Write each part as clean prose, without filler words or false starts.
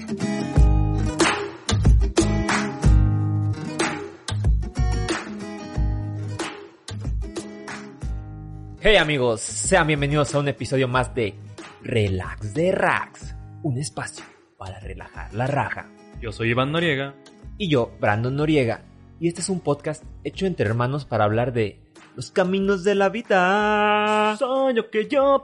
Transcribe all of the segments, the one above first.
Hey amigos, sean bienvenidos a un episodio más de Relax de Rax, un espacio para relajar la raja. Yo soy Iván Noriega. Y yo, Brandon Noriega, y este es un podcast hecho entre hermanos para hablar de los caminos de la vida. Soy lo que yo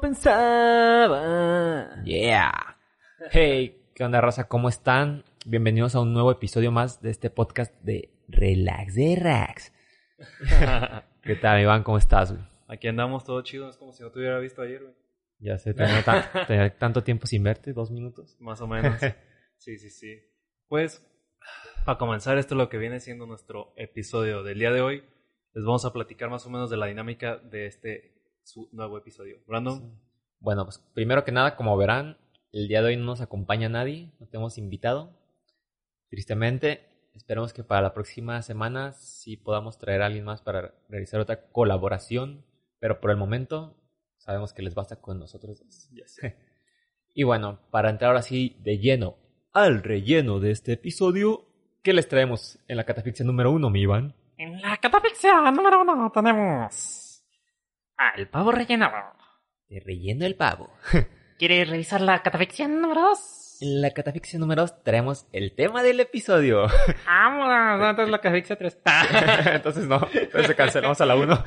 pensaba. Yeah. Hey, ¿qué onda raza? ¿Cómo están? Bienvenidos a un nuevo episodio más de este podcast de Relax de Rax. ¿Qué tal, Iván? ¿Cómo estás, güey? Aquí andamos todo chido, es como si no te hubiera visto ayer, güey. Ya sé, tenía tanto tiempo sin verte, 2 minutos. Más o menos. Sí. Pues, para comenzar, esto es lo que viene siendo nuestro episodio del día de hoy. Les vamos a platicar más o menos de la dinámica de su nuevo episodio. Brandon. Sí. Bueno, pues primero que nada, como verán, el día de hoy no nos acompaña nadie, no tenemos invitado. Tristemente, esperemos que para la próxima semana sí podamos traer a alguien más para realizar otra colaboración. Pero por el momento, sabemos que les basta con nosotros dos. Yes. Y bueno, para entrar ahora sí de lleno al relleno de este episodio, ¿qué les traemos en la catafixia número 1, mi Iván? En la catafixia número 1 tenemos al pavo relleno. Te relleno el pavo. ¿Quieres revisar la catafixia número 2? En la catafixia número 2 traemos el tema del episodio. Vámonos, entonces la catafixia 3. Entonces no, entonces cancelamos a la 1.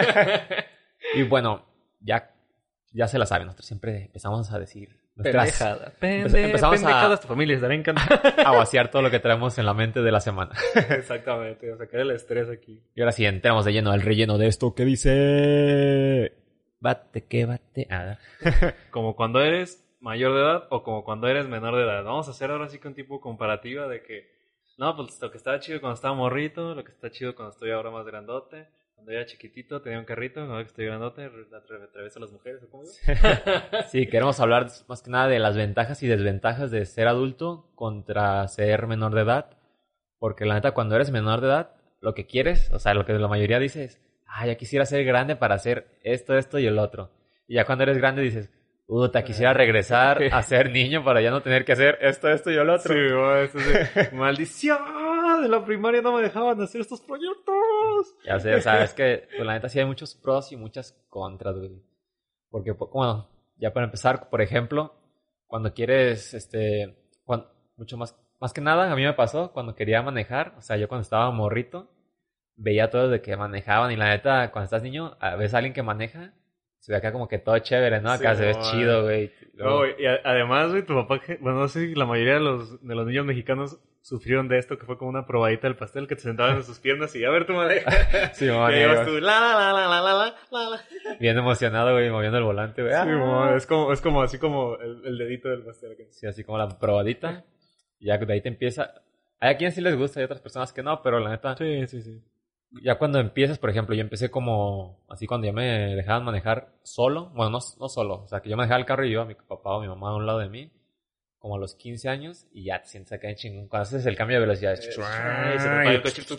Y bueno, ya se la saben, nosotros siempre empezamos a decir nuestras... Empezamos a tu familia, estará encantada. A vaciar todo lo que traemos en la mente de la semana. Exactamente, o sea, que el estrés aquí. Y ahora sí, entramos de lleno al relleno de esto que dice... Bate, que bate. Como cuando eres mayor de edad o como cuando eres menor de edad. Vamos a hacer ahora sí que un tipo comparativa de que... No, pues lo que estaba chido cuando estaba morrito, lo que está chido cuando estoy ahora más grandote. Cuando era chiquitito tenía un carrito, ahora que estoy grandote, atravieso a las mujeres, ¿o cómo es? Sí, queremos hablar más que nada de las ventajas y desventajas de ser adulto contra ser menor de edad. Porque la neta, cuando eres menor de edad, lo que quieres, o sea, lo que la mayoría dice es, ya quisiera ser grande para hacer esto y el otro. Y ya cuando eres grande dices, quisiera regresar a ser niño para ya no tener que hacer esto y el otro. Sí, eso sí. Maldición, de la primaria no me dejaban hacer estos proyectos. Ya sé, o sea, es que pues, la neta sí hay muchos pros y muchas contras, güey. Porque, bueno, ya para empezar, por ejemplo, cuando quieres, mucho más que nada, a mí me pasó cuando quería manejar, o sea, yo cuando estaba morrito, veía a todos de que manejaban y la neta, cuando estás niño, ves a alguien que maneja, se ve acá como que todo chévere, ¿no? Acá sí, se ve chido, güey. No, y además, güey, tu papá, bueno, no sé si la mayoría de los niños mexicanos sufrieron de esto, que fue como una probadita del pastel, que te sentaban en sus piernas y a ver tu maneja. Sí, man. Y ibas tú, la. Bien emocionado, güey, moviendo el volante, güey. Sí, man, es como así como el dedito del pastel. Okay. Sí, así como la probadita. Y ya de ahí te empieza... Hay a quienes sí les gusta y otras personas que no, pero la neta... Sí. Ya cuando empiezas, por ejemplo, yo empecé como... Así cuando ya me dejaban manejar solo. Bueno, no solo. O sea, que yo manejaba el carro y yo a mi papá o mi mamá a un lado de mí. Como a los 15 años. Y ya te sientes acá en chingón. Cuando haces el cambio de velocidad. Y se te apaga el coche.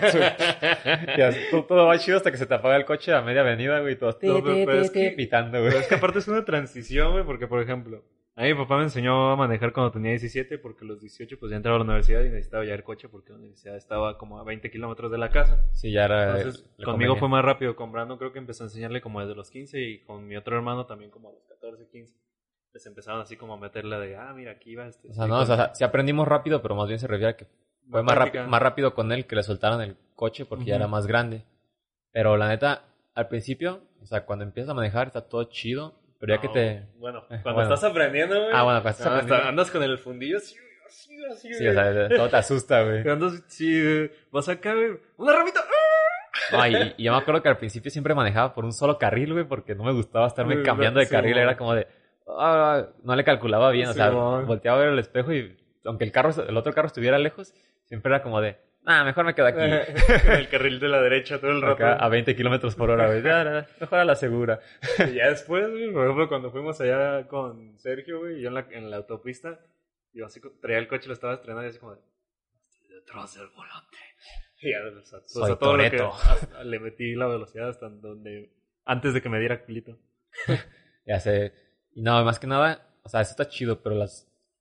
Y así, todo va chido hasta que se te apaga el coche a media avenida, güey. Todos pitando, güey. Pero es que aparte es una transición, güey. Porque, por ejemplo... A mí mi papá me enseñó a manejar cuando tenía 17, porque a los 18 pues ya entraba a la universidad y necesitaba ya el coche porque la universidad estaba como a 20 kilómetros de la casa. Sí, ya era... Entonces, conmigo fue más rápido. Con Brandon creo que empezó a enseñarle como desde los 15 y con mi otro hermano también como a los 14, 15. Les empezaron así como a meterle de, mira, aquí va O sea, no, o sea, sí aprendimos rápido, pero más bien se refiere a que fue más rápido con él que le soltaron el coche porque ya era más grande. Pero la neta, al principio, o sea, cuando empiezas a manejar está todo chido. Pero ya que te... Bueno, cuando estás aprendiendo, güey. Bueno, cuando estás aprendiendo. Andas con el fundillo así, sí, o sea, todo te asusta, güey. Andas, sí, vas acá, güey. ¡Una ramita! No, y yo me acuerdo que al principio siempre manejaba por un solo carril, güey, porque no me gustaba estarme cambiando de carril. Era como de... no le calculaba bien, o sea, volteaba a ver el espejo y aunque el otro carro estuviera lejos, siempre era como de... mejor me quedo aquí. El carril de la derecha todo el rato. Acá, a 20 kilómetros por hora, güey. Mejor a la segura. Y ya después, güey, por ejemplo, cuando fuimos allá con Sergio, güey, y yo en la autopista, yo así traía el coche, lo estaba estrenando y así como de... Estoy detrás del volante. Y ya, o sea, todo lo que le metí la velocidad hasta donde... Antes de que me diera culito. Ya sé. Y no, más que nada, o sea, eso está chido, pero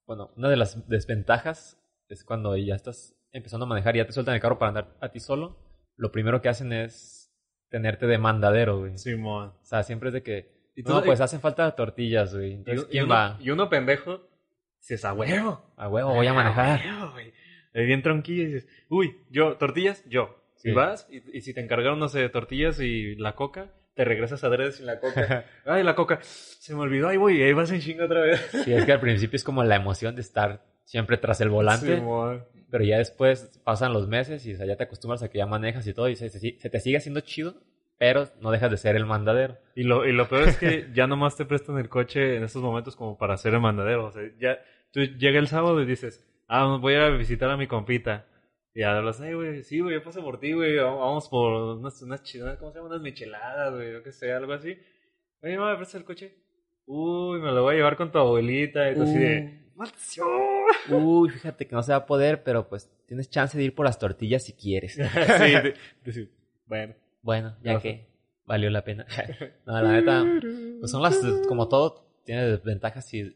Bueno, una de las desventajas es cuando ya estás empezando a manejar y ya te sueltan el carro para andar a ti solo. Lo primero que hacen es tenerte de mandadero, güey. Simón. O sea, siempre es de que, Y no, pues hacen falta tortillas, güey. Entonces, ¿quién va? Y uno pendejo, dices, a huevo. A huevo, voy a manejar. huevo, güey. Ahí bien tronquillo y dices, uy, tortillas, yo. Sí. Y vas, y si te encargaron, no sé, tortillas y la coca, te regresas a adrede sin la coca. Ay, la coca, se me olvidó, ay, güey, ahí vas en chinga otra vez. Sí, es que al principio es como la emoción de estar siempre tras el volante. Simón. Pero ya después pasan los meses y o sea, ya te acostumbras a que ya manejas y todo y se te sigue haciendo chido, pero no dejas de ser el mandadero. Y lo peor es que ya nomás te prestan el coche en estos momentos como para hacer el mandadero. O sea, ya tú llega el sábado y dices, voy a ir a visitar a mi compita. Y hablas, güey, sí, güey, yo paso por ti, güey, vamos por unas chidas, ¿cómo se llama? Unas micheladas, güey, yo qué sé, algo así. Oye, mamá, ¿me prestas el coche? Uy, me lo voy a llevar con tu abuelita. Y tú así de, ¡maldición! Uy, fíjate que no se va a poder, pero pues tienes chance de ir por las tortillas si quieres. Sí, bueno. Bueno, ya que valió la pena. No, la neta, pues son como todo, tiene desventajas y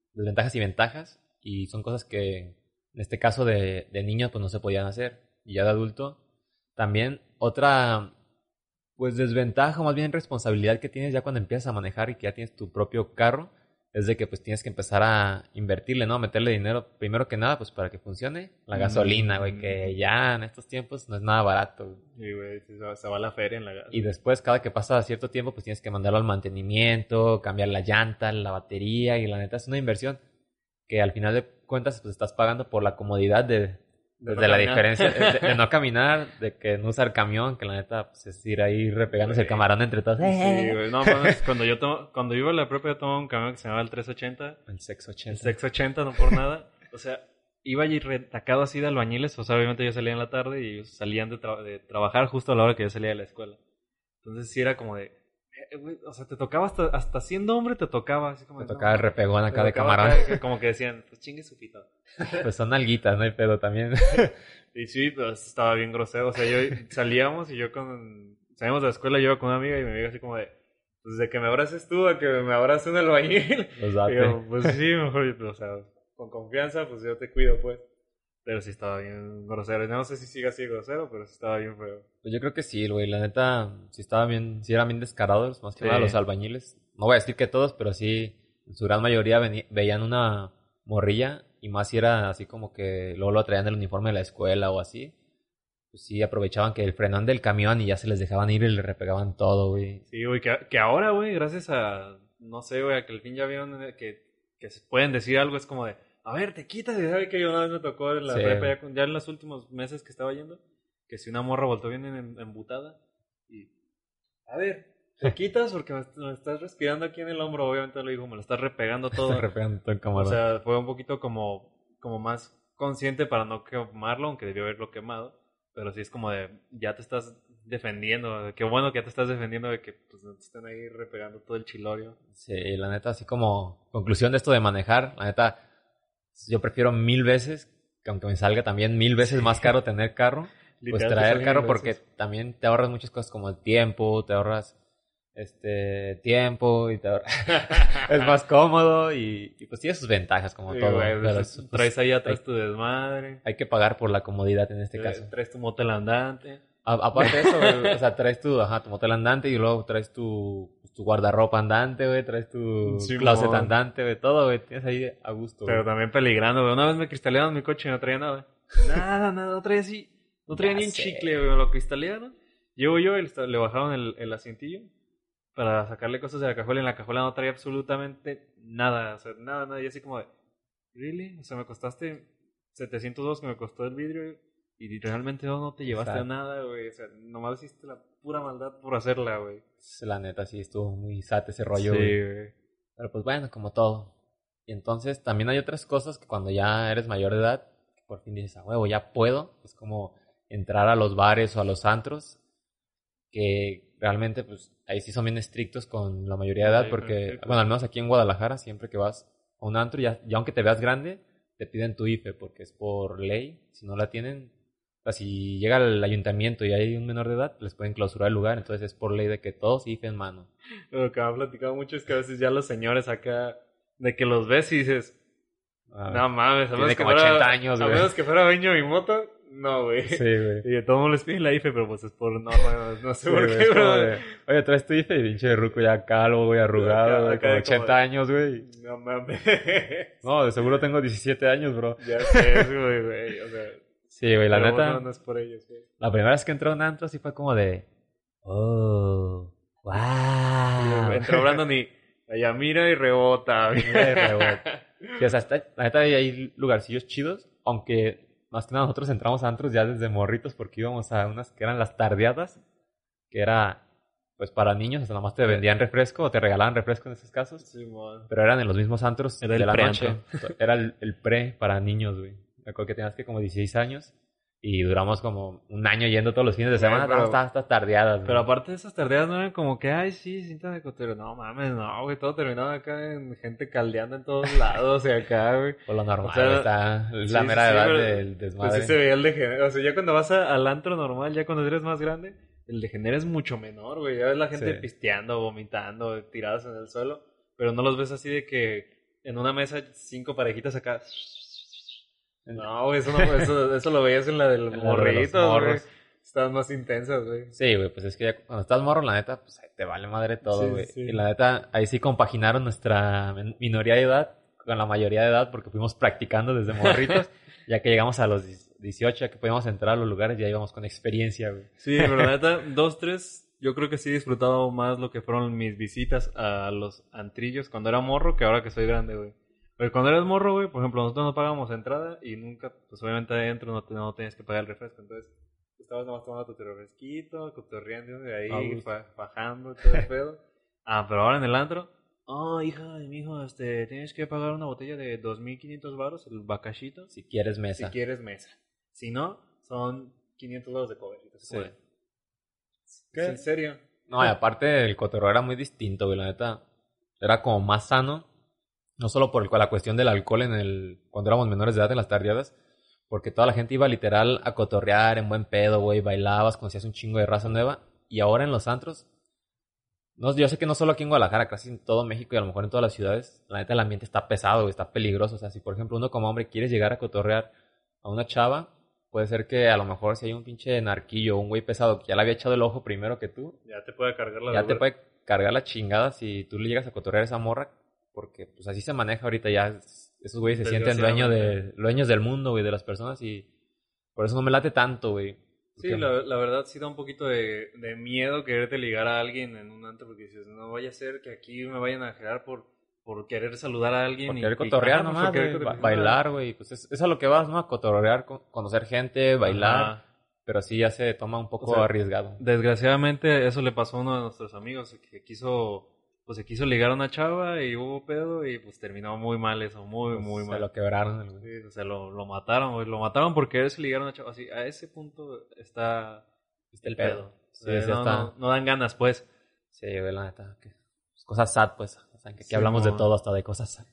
ventajas. Y son cosas que, en este caso de niño, pues no se podían hacer. Y ya de adulto, también otra, pues desventaja, o más bien responsabilidad que tienes ya cuando empiezas a manejar y que ya tienes tu propio carro, es de que pues tienes que empezar a invertirle, ¿no? Meterle dinero, primero que nada, pues para que funcione la gasolina, güey, que ya en estos tiempos no es nada barato, güey. Sí, güey, se va a la feria en la gas. Y después, cada que pasa cierto tiempo, pues tienes que mandarlo al mantenimiento, cambiar la llanta, la batería, y la neta es una inversión que al final de cuentas pues estás pagando por la comodidad de no la caminar. diferencia de no caminar, de que no usar camión, que la neta pues es ir ahí repegándose el camarón entre todos. Sí, güey. No, cuando yo iba a la prepa yo tomaba un camión que se llamaba el 380. El sexo El 80. 680, no por nada. O sea, iba allí retacado así de albañiles. O sea, obviamente yo salía en la tarde y ellos salían de trabajar justo a la hora que yo salía de la escuela. Entonces sí era como de... güey, o sea, te tocaba hasta siendo hombre te tocaba. Así como Te de, tocaba el repegón te acá de tocaba camarón. acá, como que decían, pues chingue su pito. Pues son alguitas, no hay pedo también. Y sí, pues estaba bien grosero. O sea, salíamos y salíamos de la escuela, yo iba con una amiga y mi amiga así como de, pues de que me abraces tú a que me abrace un albañil. Los Y date. yo, pues sí, mejor, o sea, con confianza, pues yo te cuido, pues. Pero sí estaba bien grosero. No sé si sigue así grosero, pero sí estaba bien feo. Pues yo creo que sí, güey. La neta, sí eran bien descarados, más que Sí. nada los albañiles. No voy a decir que todos, pero sí, en su gran mayoría veían una morrilla, y más si era así como que luego lo traían del uniforme de la escuela o así. Pues sí, aprovechaban que el frenón del camión y ya se les dejaban ir y le repegaban todo, güey. Sí, güey, que ahora, güey, gracias a, no sé, güey, a que al fin ya vieron que se pueden decir algo, es como de, a ver, te quitas, y sabe que yo una vez me tocó en la Sí. prepa, ya en los últimos meses que estaba yendo, que si una morra voltó bien embutada, y, a ver, te quitas porque me estás respirando aquí en el hombro, obviamente le dijo, me lo estás repegando todo. Se repegan todo el O camarón. sea, fue un poquito como más consciente para no quemarlo, aunque debió haberlo quemado. Pero sí es como de, ya te estás defendiendo. Qué bueno que ya te estás defendiendo de que pues, no te estén ahí repegando todo el chilorio. Sí, la neta, así como conclusión de esto de manejar, la neta, yo prefiero 1000 veces, que aunque me salga también 1000 veces más caro tener carro, pues Literal, te traer salen carro 1000 porque veces. también te ahorras muchas cosas como el tiempo, te ahorras tiempo y es más cómodo y pues tiene sus ventajas como Sí, todo. güey, Pero pues, traes ahí atrás tu desmadre. hay que pagar por la comodidad en este caso. Traes tu motel andante. Aparte de eso, güey, o sea, traes tu motel andante y luego traes tu guardarropa andante, güey, traes tu Sí, closet mon. andante, güey, todo, güey, tienes ahí a gusto, Pero güey. también peligrando, güey. Una vez me cristalearon mi coche y no traía nada. Nada, no traía así. No traía Ya ni un sé. chicle, güey. Me lo cristalearon. Llego yo y le bajaron el asientillo para sacarle cosas de la cajuela. Y en la cajuela no traía absolutamente nada. O sea, nada. Y así como de, ¿really? O sea, me costaste 702 que me costó el vidrio. Y realmente no te llevaste Exacto. nada, güey. O sea, nomás hiciste la pura maldad por hacerla, güey. La neta, sí, estuvo muy sat ese rollo, Sí, güey. güey. Pero pues bueno, como todo. Y entonces también hay otras cosas que cuando ya eres mayor de edad, que por fin dices, a huevo, ya puedo. Es como entrar a los bares o a los antros, que realmente pues ahí sí son bien estrictos con la mayoría de edad, Sí, porque, perfecto. bueno, al menos aquí en Guadalajara, siempre que vas a un antro, ya aunque te veas grande, te piden tu IFE, porque es por ley. Si no la tienen, o sea, si llega al ayuntamiento y hay un menor de edad, les pueden clausurar el lugar, entonces es por ley de que todos IFE en mano. Lo que me ha platicado mucho es que a veces ya los señores acá, de que los ves y dices, No mames, a Tiene menos que como fuera... 80 años, A güey. menos que fuera Benjo Mimoto, no, güey. Sí, güey. Y de todo mundo les pide la IFE, pero pues es por norma, no sé Sí, por güey, qué, es como bro. de, oye, traes tu IFE y pinche ruco ya calvo, güey, arrugado, güey, Acá con de 80 como- años, güey. No mames. No, de seguro tengo 17 años, bro. Ya sé, güey, o sea... Sí, güey, la pero neta, no es por ellos, güey. la primera vez que entré a un antro sí fue como de, oh, wow. Entró Brandon y... Allá mira y rebota, güey. Mira de rebote. Sí, o sea, la neta hay lugarcillos chidos, aunque más que nada nosotros entramos a antros ya desde morritos porque íbamos a unas que eran las tardeadas, que era pues para niños, o sea, nomás te vendían refresco o te regalaban refresco en esos casos, Simón. pero eran en los mismos antros Era de el la preantro. noche. Era el pre para niños, güey. Me acuerdo que tenías que como 16 años y duramos como un año yendo todos los fines de semana pero- hasta estas tardeadas, güey. Pero aparte de esas tardeadas no eran como que, ay, sí, siéntame cotero. No mames, no, güey, todo terminaba acá en gente caldeando en todos lados y acá, güey. Por lo normal, o sea, güey, está, es la sí, mera sí, edad pero- del Pues desmadre. sí se veía el degenere. O sea, ya cuando vas al antro normal, ya cuando eres más grande, el degenere es mucho menor, güey. Ya ves la gente Sí. pisteando, vomitando, tiradas en el suelo. Pero no los ves así de que en una mesa 5 parejitas acá. No, güey, eso lo veías en la del En la de los morrito, güey. morros. Estaban más intensas, güey. Sí, güey, pues es que ya cuando estás morro, la neta, pues ahí te vale madre todo, Sí, güey. sí. Y la neta, ahí sí compaginaron nuestra minoría de edad con la mayoría de edad porque fuimos practicando desde morritos. Ya que llegamos a los 18, ya que podíamos entrar a los lugares, ya íbamos con experiencia, güey. Sí, pero la neta, 2, 3, yo creo que sí he disfrutado más lo que fueron mis visitas a los antrillos cuando era morro que ahora que soy grande, güey. Porque cuando eras morro, güey, por ejemplo, nosotros no pagábamos entrada y nunca, pues obviamente adentro no tenías que pagar el refresco, entonces estabas nomás tomando tu refresquito, cotorreando de A ahí, gusto. bajando todo el pedo. Ah, pero ahora en el antro, oh, hija de mi hijo, tienes que pagar una botella de 2.500 baros, el bacachito, Si quieres mesa. si quieres mesa. Si no, son 500 baros de cover. Entonces, Sí. güey, ¿Qué? ¿es en serio? No, y aparte el cotorreo era muy distinto, güey, la neta. Era como más sano. No solo por la cuestión del alcohol cuando éramos menores de edad en las tardeadas, porque toda la gente iba literal a cotorrear en buen pedo, güey, bailabas, conocías un chingo de raza nueva. Y ahora en los antros, no, yo sé que no solo aquí en Guadalajara, casi en todo México y a lo mejor en todas las ciudades, la neta el ambiente está pesado, güey, está peligroso. O sea, si por ejemplo uno como hombre quieres llegar a cotorrear a una chava, puede ser que a lo mejor si hay un pinche narquillo o un güey pesado que ya le había echado el ojo primero que tú, Ya te puede cargar la ya te vergüenza. puede cargar la chingada si tú le llegas a cotorrear a esa morra, porque pues así se maneja ahorita ya. Esos güeyes se sienten dueños del mundo, güey, de las personas y por eso no me late tanto, güey. Sí, Porque- la verdad sí da un poquito de miedo quererte ligar a alguien en un antro porque dices, no vaya a ser que aquí me vayan a jalar por querer saludar a alguien. Por querer cotorrear ajá, nomás, por querer güey, cotorrear. bailar, güey. Pues es a lo que vas, ¿no? A cotorrear, conocer gente, bailar. Ajá. Pero sí ya se toma un poco O sea, arriesgado. Desgraciadamente eso le pasó a uno de nuestros amigos que se quiso ligar a una chava y hubo pedo y pues terminó muy mal eso, muy Pues, mal. se lo quebraron. el güey. Sí, o sea, lo mataron, güey. Lo mataron por quererse ligar a una chava. Así, a ese punto está el pedo. Sí, O sea, sí no, está. no dan ganas, pues. Sí, güey, la neta. Cosas sad, pues. O sea, que aquí Sí, hablamos de no. todo, hasta de cosas sad.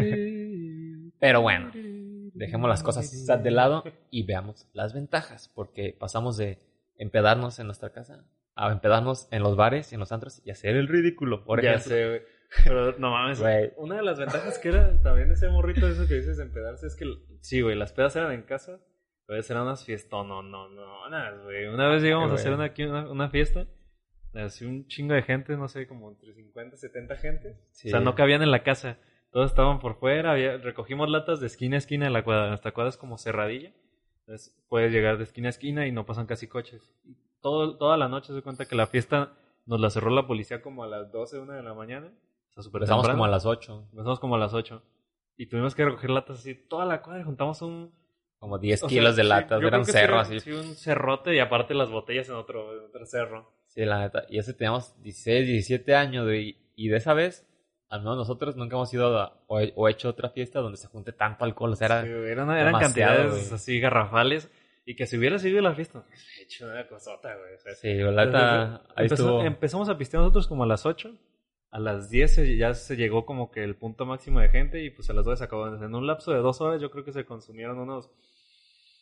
Pero bueno, dejemos las cosas sad de lado y veamos las ventajas. Porque pasamos de empedarnos en nuestra casa a empedarnos en los bares y en los antros y hacer el ridículo, por Ya ejemplo. sé, güey. Pero no mames. Güey. Una de las ventajas que era también de ser morrito, eso que dices de empedarse, es que sí, güey, las pedas eran en casa, pero eran unas fiestas. No, güey. Una vez llegamos a hacer una fiesta, así un chingo de gente, no sé, como entre 50, 70 gente. Sí. O sea, no cabían en la casa. Todos estaban por fuera, recogimos latas de esquina a esquina de la cuadra. Nuestra cuadra es como cerradilla. Entonces puedes llegar de esquina a esquina y no pasan casi coches. Y toda la noche se cuenta que la fiesta nos la cerró la policía como a las 12, 1 de la mañana. O sea, súper Empezamos temprano. como a las 8. Empezamos como a las 8. Y tuvimos que recoger latas así. Toda la cuadra juntamos Como 10 o kilos sea, de sí, latas. yo Era creo un que cerro sí, así. Sí, un cerrote y aparte las botellas en otro cerro. Sí, la neta. Y ese teníamos 16, 17 años, güey. Y de esa vez, al menos nosotros nunca hemos ido o hecho otra fiesta donde se junte tanto alcohol. O sea, era Sí, eran demasiado, cantidades güey. así garrafales. Y que si hubiera seguido la fiesta, he hecho una cosota, güey. O sea, Sí, la neta, ahí estuvo. Empezamos a pistear nosotros como a las 8. A las 10 ya se llegó como que el punto máximo de gente y pues a las 2 se acabó. En un lapso de 2 horas yo creo que se consumieron unos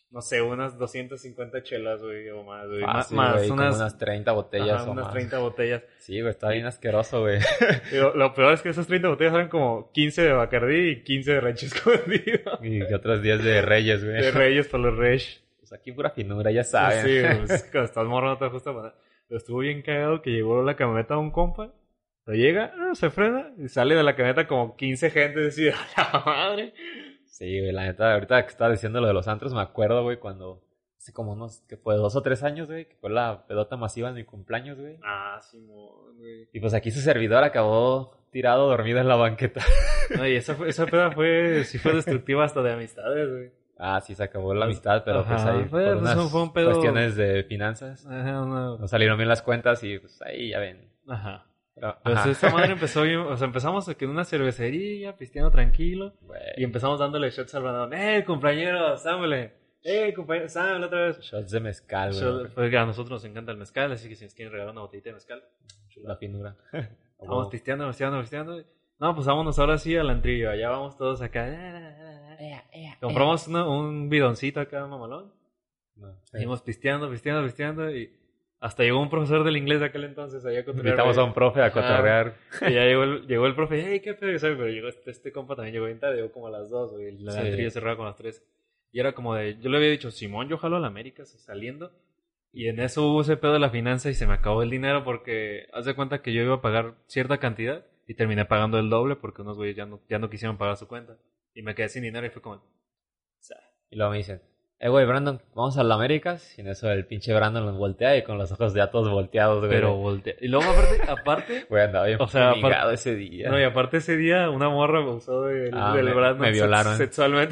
no sé, unas 250 chelas, güey, o más, güey. Fácil, más güey, como unas 30 botellas ajá, o unas más. 30 botellas. Sí, güey, está bien asqueroso, güey. Digo, lo peor es que esas 30 botellas eran como 15 de Bacardí y 15 de Rancho Escondido. Y que otros días de Reyes, güey. De Reyes para los Reyes. Pues aquí pura finura, ya saben. Sí, pues, cuando estás morro no te gusta para nada. Pero estuvo bien cagado que llegó la camioneta de un compa. Lo llega, se frena y sale de la camioneta como 15 gente y decide, ¡a la madre! Sí, güey, la neta, ahorita que estaba diciendo lo de los antros, me acuerdo, güey, cuando hace como unos, que fue 2 o 3 años, güey, que fue la pedota masiva en mi cumpleaños, güey. Ah, Simón, güey. Y pues aquí su servidor acabó tirado, dormido en la banqueta. No, y esa peda sí fue destructiva hasta de amistades, güey. Ah, sí, se acabó la amistad, pero pues Ajá, ahí fue por unas un pedo. cuestiones de finanzas Ajá, no salieron bien las cuentas y pues ahí ya ven. Ajá. Pero, Pues ajá. esta madre empezó bien, o sea, empezamos en una cervecería, pisteando tranquilo, Güey, y empezamos dándole shots al Brandon. Compañero, sámele! Compañero, sámele otra vez! shots de mezcal, güey. Pues a nosotros nos encanta el mezcal, así que si nos quieren regalar una botellita de mezcal, La finura. vamos pisteando. No, pues vámonos ahora sí al antrillo, allá vamos todos acá. Compramos un bidoncito acá, mamalón. No, Seguimos pisteando, y hasta llegó un profesor del inglés de aquel entonces allá a cotorrear. invitamos a un profe a cotorrear. Y ya llegó el profe, hey, qué pedo, ¿sabes? Pero llegó este compa también llegó bien tarde, llegó como a las 2, güey, el Sí. antrillo cerraba con las 3. Y era como de, yo le había dicho, Simón, yo jalo a la América saliendo. Y en eso hubo ese pedo de la finanza y se me acabó el dinero porque haz de cuenta que yo iba a pagar cierta cantidad y terminé pagando el doble porque unos güeyes ya no quisieron pagar su cuenta. Y me quedé sin dinero y fue como, Y luego me dicen, güey, Brandon, vamos a la Américas. Y en eso el pinche Brandon los voltea y con los ojos ya todos volteados, güey. pero volteé. Y luego aparte, Güey, andaba bien o sea, fumigado ese día. no, y aparte ese día una morra abusó del Brandon me violaron. sexualmente.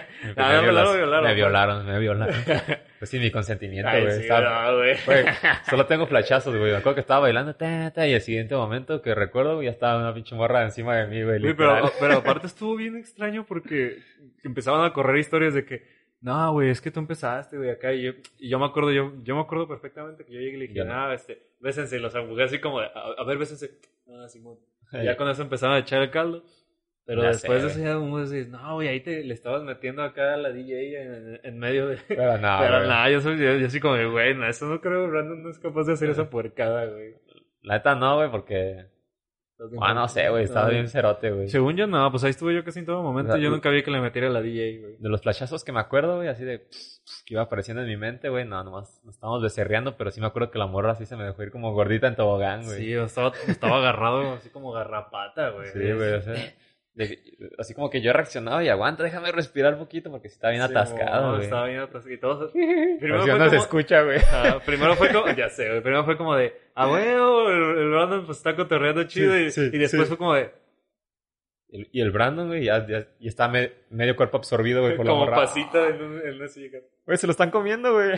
Me violaron. Pues sin mi consentimiento, Ay, güey. sí, Estaba- no, güey. güey, solo tengo flashazos, güey. Me acuerdo que estaba bailando, y el siguiente momento que recuerdo, güey, ya estaba una pinche morra encima de mí, güey. Güey, literal. pero aparte estuvo bien extraño porque empezaban a correr historias de que, no, güey, es que tú empezaste, güey, acá. Y yo me acuerdo, yo me acuerdo perfectamente que yo llegué y le dije, Ya no. bésense. Y los empujé así como de, a ver, bésense. Ah, Simón. Y Ay. ya con eso empezaron a echar el caldo. Pero Ya después sé, de eso ya uno dice, no, güey, ahí le estabas metiendo acá a la DJ en medio de... Pero no, Pero güey. nada, yo así como de, güey, no, eso no creo, Brandon no es capaz de hacer esa puercada, güey. La neta no, güey, porque... no sé, güey, estaba bien cerote, güey. Según yo, no, pues ahí estuve yo casi en todo momento. O sea, Yo nunca vi que le metiera a la DJ, güey. De los flashazos que me acuerdo, güey, así de... que iba apareciendo en mi mente, güey, no, nomás nos estábamos becerreando, pero sí me acuerdo que la morra así se me dejó ir como gordita en tobogán, güey. Sí, estaba agarrado así como garrapata, güey. Sí, güey, o sea, así como que yo reaccionaba y aguanta, déjame respirar un poquito porque sí estaba bien atascado, no, güey. estaba bien atascado. Y todos... Primero no se escucha, güey. Primero fue como... Ya sé, güey. Primero fue como de... güey, el Brandon pues está cotorreando chido. Sí, y después sí. fue como de... Y el Brandon, güey, ya está medio cuerpo absorbido, güey, por la como morra. pasita en una silla. Güey, se lo están comiendo, güey.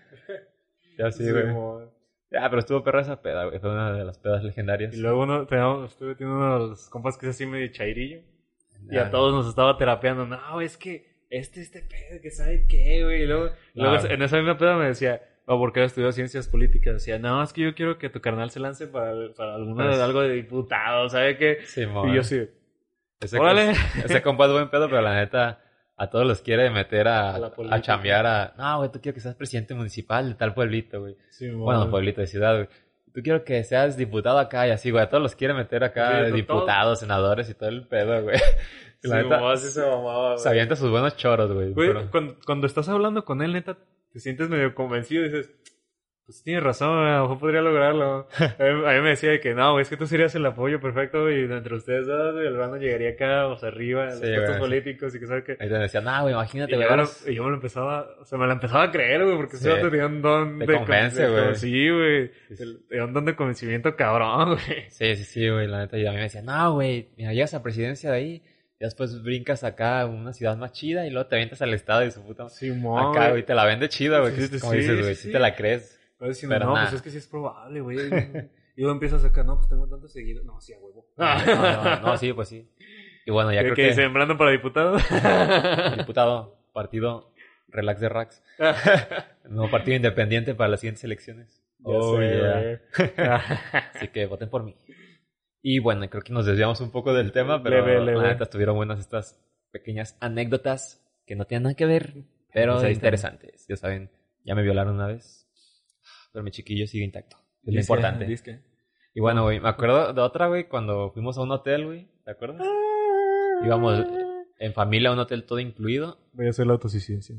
Ya sí, güey. Simón. Ya, pero estuvo perra esa peda, güey. Fue una de las pedas legendarias. Y luego estuve teniendo uno de los compas que es así medio chairillo. Y Ya. a todos nos estaba terapeando. No, es que este pedo, que sabe qué, güey. Y luego en esa misma peda me decía, porque había estudiado ciencias políticas. Decía, no, es que yo quiero que tu carnal se lance para Pues, algo de diputado, ¿sabe qué? Sí, Y yo sí, Ese, órale. ese compa es buen pedo, pero la neta, a todos los quiere meter A la a política. chambear a... No, güey, tú quiero que seas presidente municipal de tal pueblito, güey. Sí, Bueno, pueblito de ciudad, güey. Tú quiero que seas diputado acá y así, güey. A todos los quiere meter acá, Sí, diputados, senadores y todo el pedo, güey. Y la neta, sí se mamaba, güey. se avienta sus buenos choros, güey. Güey, pero- cuando estás hablando con él, neta, te sientes medio convencido y dices, pues tienes razón, a lo mejor podría lograrlo. A mí me decía de que no, güey, es que tú serías el apoyo perfecto y entre ustedes dos, güey, el Brandon llegaría acá, o sea, arriba, en los Sí, puestos güey. políticos y que sabe que... Ahí te decían, no, güey, imagínate, Y güey. yo me lo empezaba, o sea, me la empezaba a creer, güey, porque Sí. ese vato tenía un don Te de convence, convencimiento. güey. Sí, güey. Sí. Tenía un don de convencimiento cabrón, güey. Sí, güey, la neta. Y a mí me decían, no, güey, mira, llegas a presidencia de ahí, y después brincas acá a una ciudad más chida y luego te avientas al estado y su puta... Simón, acá, güey, te la vende chida, güey. Sí, que- sí, como sí, dices, sí, güey, sí. sí te la crees. Pero diciendo, Pero no, nada. pues es que sí es probable, güey. Y luego empiezas acá, no, pues tengo tanto seguido. No, sí, a huevo. No, sí, pues sí. Y bueno, ya creo que que... sembrando para diputado. Diputado, partido Relax de Rax. Nuevo partido independiente para las siguientes elecciones. Oh, yeah. yeah. Así que voten por mí. Y bueno, creo que nos desviamos un poco del tema, pero Leve. la neta estuvieron buenas estas pequeñas anécdotas que no tienen nada que ver Pero Pues ahí interesante. Ya saben, ya me violaron una vez. Pero mi chiquillo sigue intacto. Es lo Disque, importante. disque. Y bueno, güey, me acuerdo de otra, güey, cuando fuimos a un hotel, güey. ¿Te acuerdas? Íbamos en familia a un hotel todo incluido. Voy a hacer la autosuficiencia.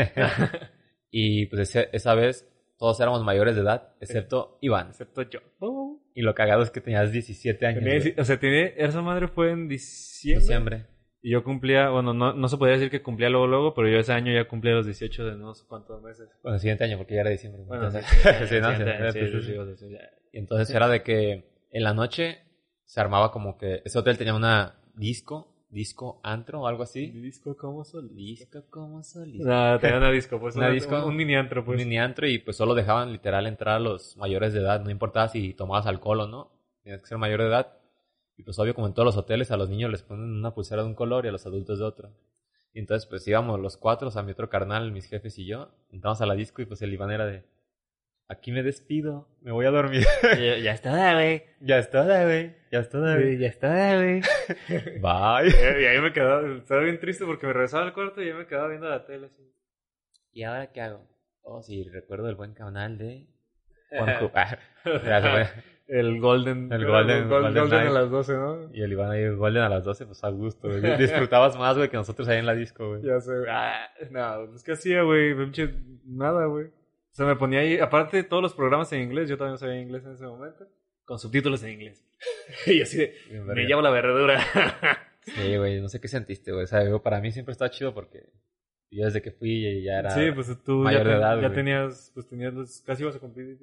Y pues esa vez todos éramos mayores de edad, excepto Iván. Excepto yo. Y lo cagado es que tenías 17 años. güey. O sea, esa madre fue en diciembre. Diciembre. Y yo cumplía, bueno, no se podía decir que cumplía luego, pero yo ese año ya cumplía los 18 de no sé cuántos meses. Bueno, el siguiente año, porque ya era diciembre. Bueno, Entonces, sí, ¿no? sí. Y entonces era de que en la noche se armaba como que ese hotel tenía una disco antro o algo así. Disco como solista. Disco como solista. No, tenía una disco, pues. Una disco, un mini antro, pues. Un mini antro y pues solo dejaban literal entrar a los mayores de edad. No importaba si tomabas alcohol o no. Tenías que ser mayor de edad. Y pues obvio, como en todos los hoteles, a los niños les ponen una pulsera de un color y a los adultos de otro. Y entonces pues íbamos los cuatro, o sea, mi otro carnal, mis jefes y yo. Entramos a la disco y pues el Iván era de... Aquí me despido, me voy a dormir. Ya está, güey. Ya está, güey. Ya está, güey. Ya está, güey. Bye. Y ahí me quedaba, estaba bien triste porque me regresaba al cuarto y yo me quedaba viendo la tele así. ¿Y ahora qué hago? Oh, sí, recuerdo el buen canal de... Pornhub. Ya se fue. El Golden. El Golden Golden Night. a las 12, ¿no? Y el Iván ahí Golden a las 12, pues a gusto, güey. Disfrutabas más, güey, que nosotros ahí en la disco, güey. Ya sé, no, pues ¿qué hacía, güey? Nada, güey. O sea, me ponía ahí, aparte de todos los programas en inglés, yo también no sabía inglés en ese momento, con subtítulos en inglés. Y así de, me llevo la verdura. Sí, güey, no sé qué sentiste, güey. O sea, digo, para mí siempre está chido porque yo desde que fui ya era Sí, pues tú mayor ya, de edad, ya güey. tenías casi ibas a cumplir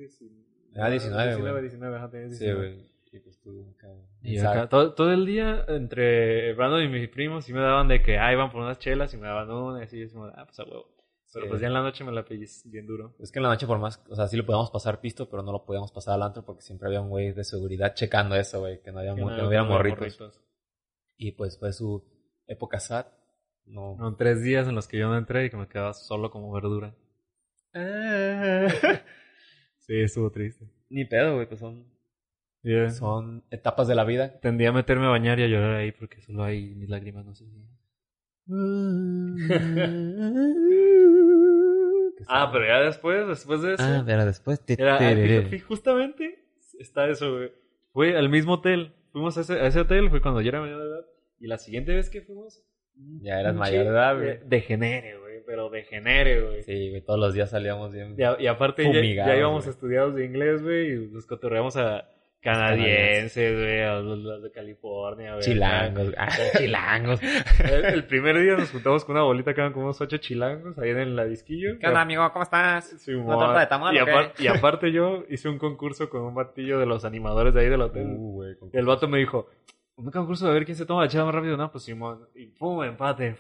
19, güey. 19, ajá, tenías Sí, 19. güey. Y pues tú, cabrón. Y acá, todo el día, entre Brandon y mis primos, sí me daban de que, iban por unas chelas y me daban una, y así, y es como, pues a huevo. Pero Sí. pues ya en la noche me la pillé bien duro. Es que en la noche por más, o sea, sí lo podíamos pasar pisto, pero no lo podíamos pasar al antro porque siempre había un güey de seguridad checando eso, güey, que no había Que que no hubiera morritos. Y pues fue su época sad. No. No, 3 días en los que yo no entré y que me quedaba solo como verdura. Sí, estuvo triste. Ni pedo, güey, pues Yeah. son etapas de la vida. Tendría a meterme a bañar y a llorar ahí porque solo ahí mis lágrimas no se veían. Pero ya después de eso. pero después Justamente está eso, güey. Fue al mismo hotel. Fuimos a ese hotel, fue cuando yo era mayor de edad. Y la siguiente vez que fuimos. Ya eras mayor de edad, güey. Degenere, güey. Pero degenere, güey. Sí, güey, todos los días salíamos bien. Y aparte Fumigados, ya íbamos güey. a estudiados de inglés, güey. Y nos cotorreamos a canadienses, güey. A los de California, güey. Chilangos. Chilangos. El primer día nos juntamos con una bolita que eran como unos 8 chilangos ahí en la disquillo. ¿Qué onda, amigo? ¿Cómo estás? Sí, ¿Una torta de tamal o qué? y aparte yo hice un concurso con un batillo de los animadores de ahí del hotel. Güey. Y el vato me dijo, un concurso de ver quién se toma la chela más rápido. No, pues Simón. Y pum, empate.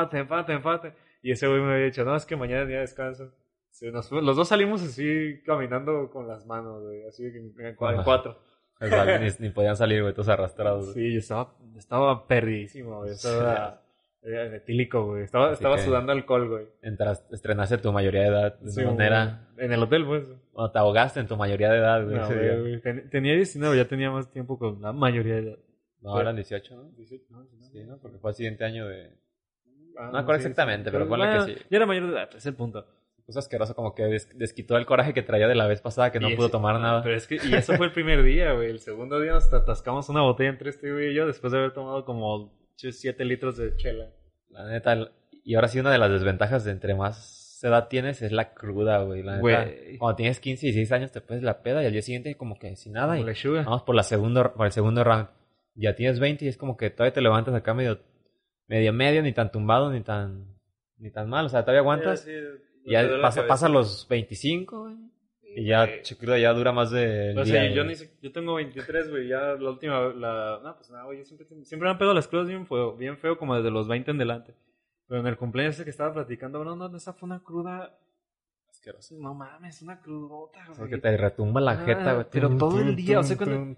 Y ese güey me había dicho, no, es que mañana es día de descanso. Sí, los dos salimos así caminando con las manos, güey. Así en 4. Ni podían salir, güey, todos arrastrados. Güey. Sí, yo estaba perdidísimo, güey. Estaba etílico, güey. Estaba que- sudando alcohol, güey. Estrenaste tu mayoría de edad de Sí, una manera. en el hotel, pues. O te ahogaste en tu mayoría de edad, güey. No, ese día. güey. Tenía 19, ya tenía más tiempo con la mayoría de edad. No, eran 18, ¿no? 18, no, Sí, ¿no? Porque fue el siguiente año de... Ah, No me acuerdo exactamente, pero ponle que sí. Ya era mayor de edad, es el punto. Puso asqueroso, como que desquitó el coraje que traía de la vez pasada que no Y pudo ese- tomar nada. Pero es que, y eso fue el primer día, güey. El segundo día nos atascamos una botella entre este güey y yo después de haber tomado como 7 litros de chela. La neta, y ahora sí una de las desventajas de entre más edad tienes es la cruda, güey. La neta, Güey. cuando tienes 15 y 16 años te puedes la peda y al día siguiente como que sin nada y Como lechuga. vamos por el segundo round. Ya tienes 20 y es como que todavía te levantas acá medio, ni tan tumbado, ni tan mal. O sea, todavía aguantas. Y ya pasa los 25, güey. Y ya, cruda ya dura más de O día, sea, güey. yo tengo 23, güey. Ya la última, no, pues nada, güey. Siempre me han pegado las crudas bien feo, como desde los 20 en delante. Pero en el cumpleaños ese que estaba platicando, no, esa fue una cruda asquerosa. No mames, una crudota, güey. Porque te retumba la jeta, güey. Pero todo el día, o sea, cuando...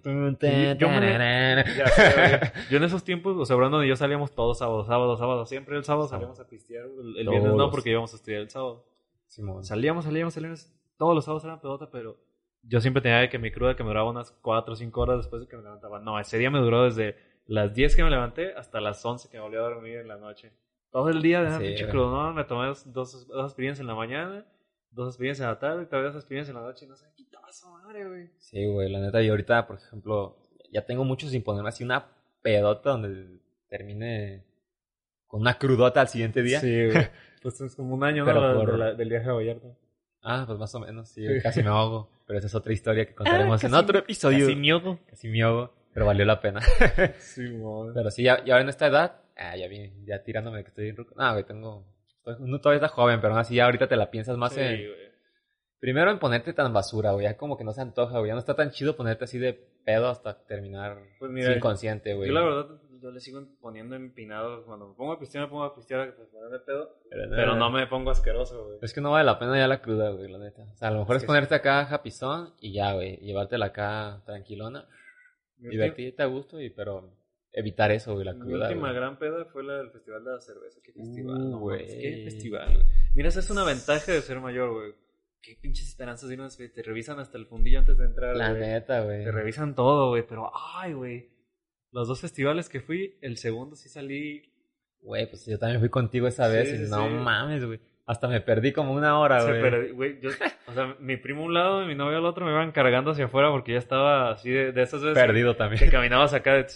Ya sé, güey. Yo en esos tiempos, o sea, Brandon y yo salíamos todos sábados. Siempre el sábado salíamos a pistear. El viernes no, Todos. porque íbamos a estudiar el sábado. Simón. Salíamos. Todos los sábados eran pedota, pero yo siempre tenía que mi cruda que me duraba unas 4 o 5 horas después de que me levantaba. No, ese día me duró desde las 10 que me levanté hasta las 11 que me volví a dormir en la noche. todo el día de una Sí, pinche güey. crudo, ¿no? Me tomé dos aspirinas en la mañana, 2 aspirinas en la tarde, y todavía 2 aspirinas en la noche, y no sé, quitaba esa madre, güey. Sí, güey, la neta, yo ahorita, por ejemplo, ya tengo mucho sin ponerme así una pedota donde termine con una crudota al siguiente día. Sí, güey. Pues es como un año, ¿no? Pero por- Del viaje a Vallarta. Ah, pues más o menos, sí, casi me ahogo. Pero esa es otra historia que contaremos en casi- otro episodio. Casi miodo. Casi me ahogo, pero valió la pena. Sí, güey. Pero sí, ya en esta edad, ya tirándome de que estoy bien ruco. No, güey, uno todavía está joven, pero aún así ya ahorita te la piensas más Sí, en... güey. Primero en ponerte tan basura, güey, ya como que no se antoja, güey. Ya no está tan chido ponerte así de pedo hasta terminar Pues mira, inconsciente, güey. Yo la verdad, yo le sigo poniendo empinado. Cuando me pongo a pistear, pues me da pedo. Pero no me pongo asqueroso, güey. Es que no vale la pena ya la cruda, güey, la neta. O sea, a lo mejor Es es que ponerte acá japizón y ya, güey. Llevártela acá tranquilona. Divertirte a gusto, pero evitar eso, güey, la Mi cruda, última güey. gran peda fue la del Festival de la Cerveza. Qué festival, no güey. mames, qué festival, güey. Mira, esa es una ventaja de ser mayor, güey. Qué pinches esperanzas de unos, te revisan hasta el fundillo antes de entrar, La güey. neta, güey. Te revisan todo, güey, pero ay, güey. Los 2 festivales que fui, el segundo sí salí. Güey, pues yo también fui contigo esa Sí, vez sí, y no sí. mames, güey. Hasta me perdí como una hora, güey. Güey, o sea, mi primo a un lado y mi novio al otro me iban cargando hacia afuera porque ya estaba así de esas veces. Perdido Que también. caminabas acá de...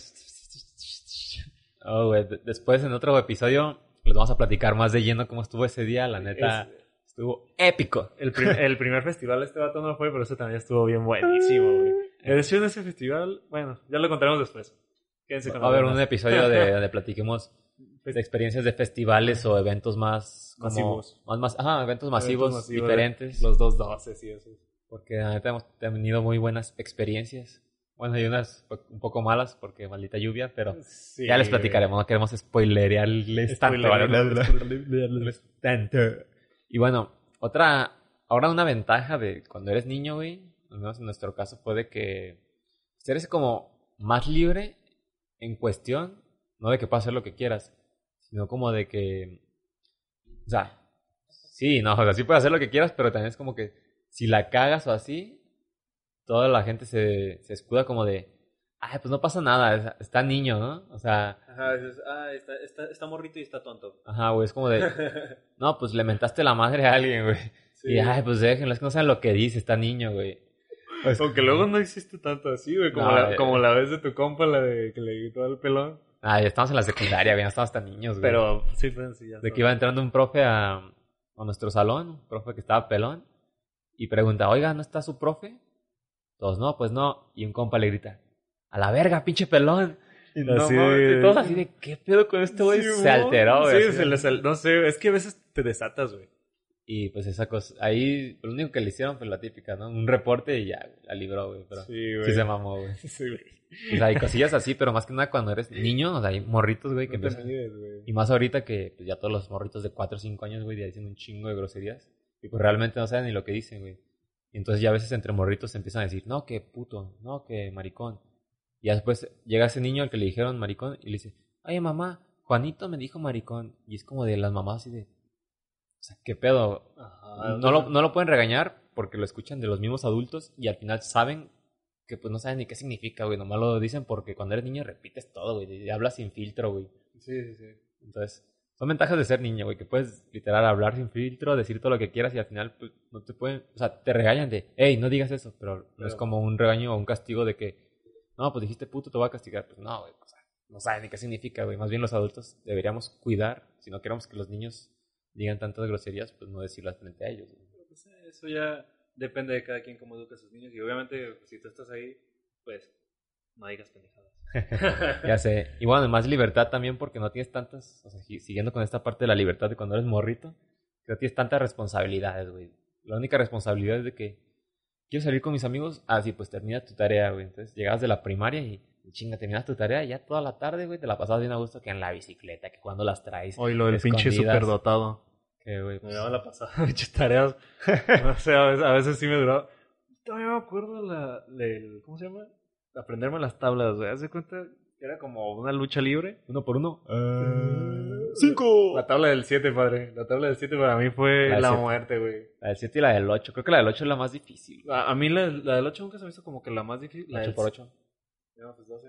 Oh, güey. Después en otro episodio les vamos a platicar más de lleno cómo estuvo ese día. La neta, estuvo épico. El primer festival este vato no fue, pero ese también estuvo bien buenísimo, güey. De hecho, en ese festival, bueno, ya lo contaremos después. Quédense con Va a haber las un ganas. episodio donde platiquemos de experiencias de festivales o eventos más como, Masivos. eventos masivos, Eventos masivos, diferentes. Los 212 y eso. Porque la neta hemos tenido muy buenas experiencias. Bueno, hay unas un poco malas porque maldita lluvia, pero Sí, ya les platicaremos. No queremos spoilerearles tanto. Tanto. Y bueno, ahora una ventaja de cuando eres niño, güey, al menos en nuestro caso, fue de que eres como más libre en cuestión, no de que puedas hacer lo que quieras, sino como de que, o sea, sí, no, o sea, sí puedes hacer lo que quieras, pero también es como que si la cagas o así, toda la gente se escuda como de, ay, pues no pasa nada, está niño, ¿no? O sea, Ajá, dices, está morrito y está tonto. ajá, güey, es como de, no, pues le mentaste la madre a alguien, güey. Sí. Y, ay, pues déjenlo, es que no saben lo que dice, está niño, güey. Pues, Aunque luego no existe tanto así, güey. Como, No, como la vez de tu compa, la de que le gritó al pelón. ah, ya estamos en la secundaria, güey, ya estamos hasta niños, güey. Pero sí, pues, sí, ya. De que iba entrando un profe a nuestro salón, un profe que estaba pelón, y pregunta, oiga, ¿no está su profe? Todos, no, pues no. Y un compa le grita, a la verga, pinche pelón. Y no, Así mames, de- y todos así de, ¿qué pedo con esto, güey? Sí, Se alteró, güey. Sí, así. no sé, es que a veces te desatas, güey. Y pues esa cosa, ahí lo único que le hicieron fue la típica, ¿no? Un reporte y ya, güey, la libró, güey. Pero Sí, güey. sí se mamó, güey. Sí, güey. O sea, hay cosillas así, pero más que nada cuando eres niño, o sea, hay morritos, güey, que No te empiezan... mides, güey. Y más ahorita que pues, ya todos los morritos de 4 o 5 años, güey, ya dicen un chingo de groserías. Y pues realmente no saben ni lo que dicen, güey. Y entonces ya a veces entre morritos se empiezan a decir, no, que puto, no, que maricón. Y ya después llega ese niño al que le dijeron maricón y le dice, oye mamá, Juanito me dijo maricón. Y es como de las mamás así de, o sea, ¿qué pedo? Ajá. No lo pueden regañar porque lo escuchan de los mismos adultos y al final saben que pues no saben ni qué significa, güey. Nomás lo dicen porque cuando eres niño repites todo, güey. Y hablas sin filtro, güey. Sí, sí, sí. Entonces, son ventajas de ser niño, güey. Que puedes literal hablar sin filtro, decir todo lo que quieras y al final pues, no te pueden... O sea, te regañan de, hey, no digas eso. Pero no es Pero- como un regaño o un castigo de que, no, pues dijiste puto, te voy a castigar. Pues no, güey. O sea, no saben ni qué significa, güey. Más bien los adultos deberíamos cuidar. Si no queremos que los niños digan tantas groserías, pues no decirlas frente a ellos, güey. Pues, eso ya depende de cada quien cómo educa a sus niños. Y obviamente, pues, si tú estás ahí, pues no digas pendejadas. Ya sé. Y bueno, más libertad también porque no tienes tantas, o sea, siguiendo con esta parte de la libertad de cuando eres morrito, que no tienes tantas responsabilidades, güey. La única responsabilidad es de que quiero salir con mis amigos, ah, sí, pues termina tu tarea, güey. Entonces llegabas de la primaria y chinga, terminas tu tarea y ya toda la tarde, güey, te la pasabas bien a gusto que en la bicicleta, que cuando las traes. Hoy lo del pinche escondidas. superdotado. Que, güey, Me pues, daba la pasada, muchas tareas. No sé, a veces sí me duraba. Todavía me acuerdo ¿cómo se llama? Aprenderme las tablas, güey. ¿Haz de cuenta? Era como una lucha libre. 1 por 1. 5. La tabla del 7, padre. La tabla del 7 para mí fue La del la 7. muerte, güey. La del 7 y la del 8. Creo que la del 8 es la más difícil. A mí la del 8 nunca se me hizo como que la más difícil. La 8 del por 8. No, pues 12.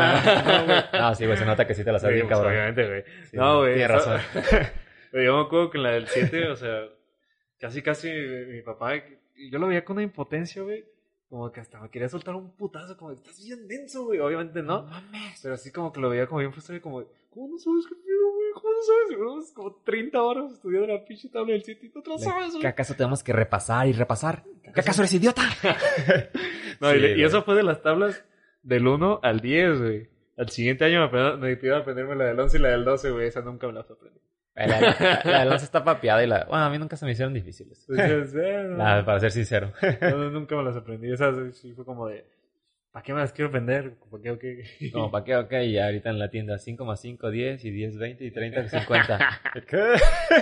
No, sí, güey, se nota que sí te la sabes bien, Pues, cabrón. obviamente, güey. Sí, No, güey. tienes razón. Pero yo me acuerdo que en la del 7, o sea, casi mi papá, yo lo veía con una impotencia, güey. Como que hasta me quería soltar un putazo, como, estás bien denso, güey. Obviamente no. Pero así como que lo veía como bien frustrado, como, ¿cómo no sabes qué pedo, güey? ¿Cómo no sabes? Llevamos como 30 horas estudiando la pinche tabla del 7 y no te lo sabes, ¿Que güey. acaso tenemos que repasar y repasar? ¿Que acaso eres idiota? No, Sí, y güey. eso fue de las tablas del 1 al 10, güey. Al siguiente año me pidieron aprenderme la del 11 y la del 12, güey. Esa nunca me la aprendí. La de lanza está papeada y la... Bueno, a mí nunca se me hicieron difíciles. Entonces, Nada, para ser sincero. nunca me las aprendí. Esa sí fue como de, ¿para qué me las quiero aprender? ¿Por qué o qué? No, ¿para qué? Ok, y ahorita en la tienda 5+5, 10 y 10, 20 y 30, 50. ¿Qué?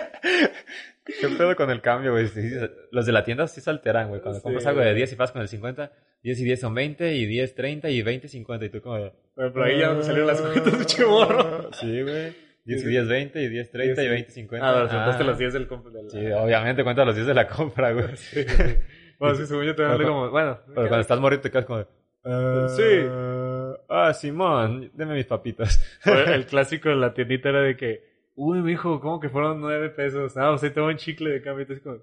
¿Qué pedo con el cambio, güey? Sí, los de la tienda sí se alteran, güey. Cuando Sí, compras algo de güey. 10 y vas con el 50, 10 y 10 son 20 y 10, 30 y 20, 50. Y tú como de... Pero ahí ya me salieron las cuentas de chimorro. Sí, güey. 10 y 10, 20 y 10, 30 y 20, 50. Ah, pero soltaste los 10 del Sí, obviamente cuenta los 10 de la compra, güey. Sí. Bueno, sí, según yo te darle como, bueno. Pero cuando estás morrito te quedas como de... Sí. Simón, deme mis papitas. El clásico de la tiendita era de que, uy, mijo, ¿cómo que fueron 9 pesos? Ah, o sea, tengo un chicle de cambio. Entonces, como,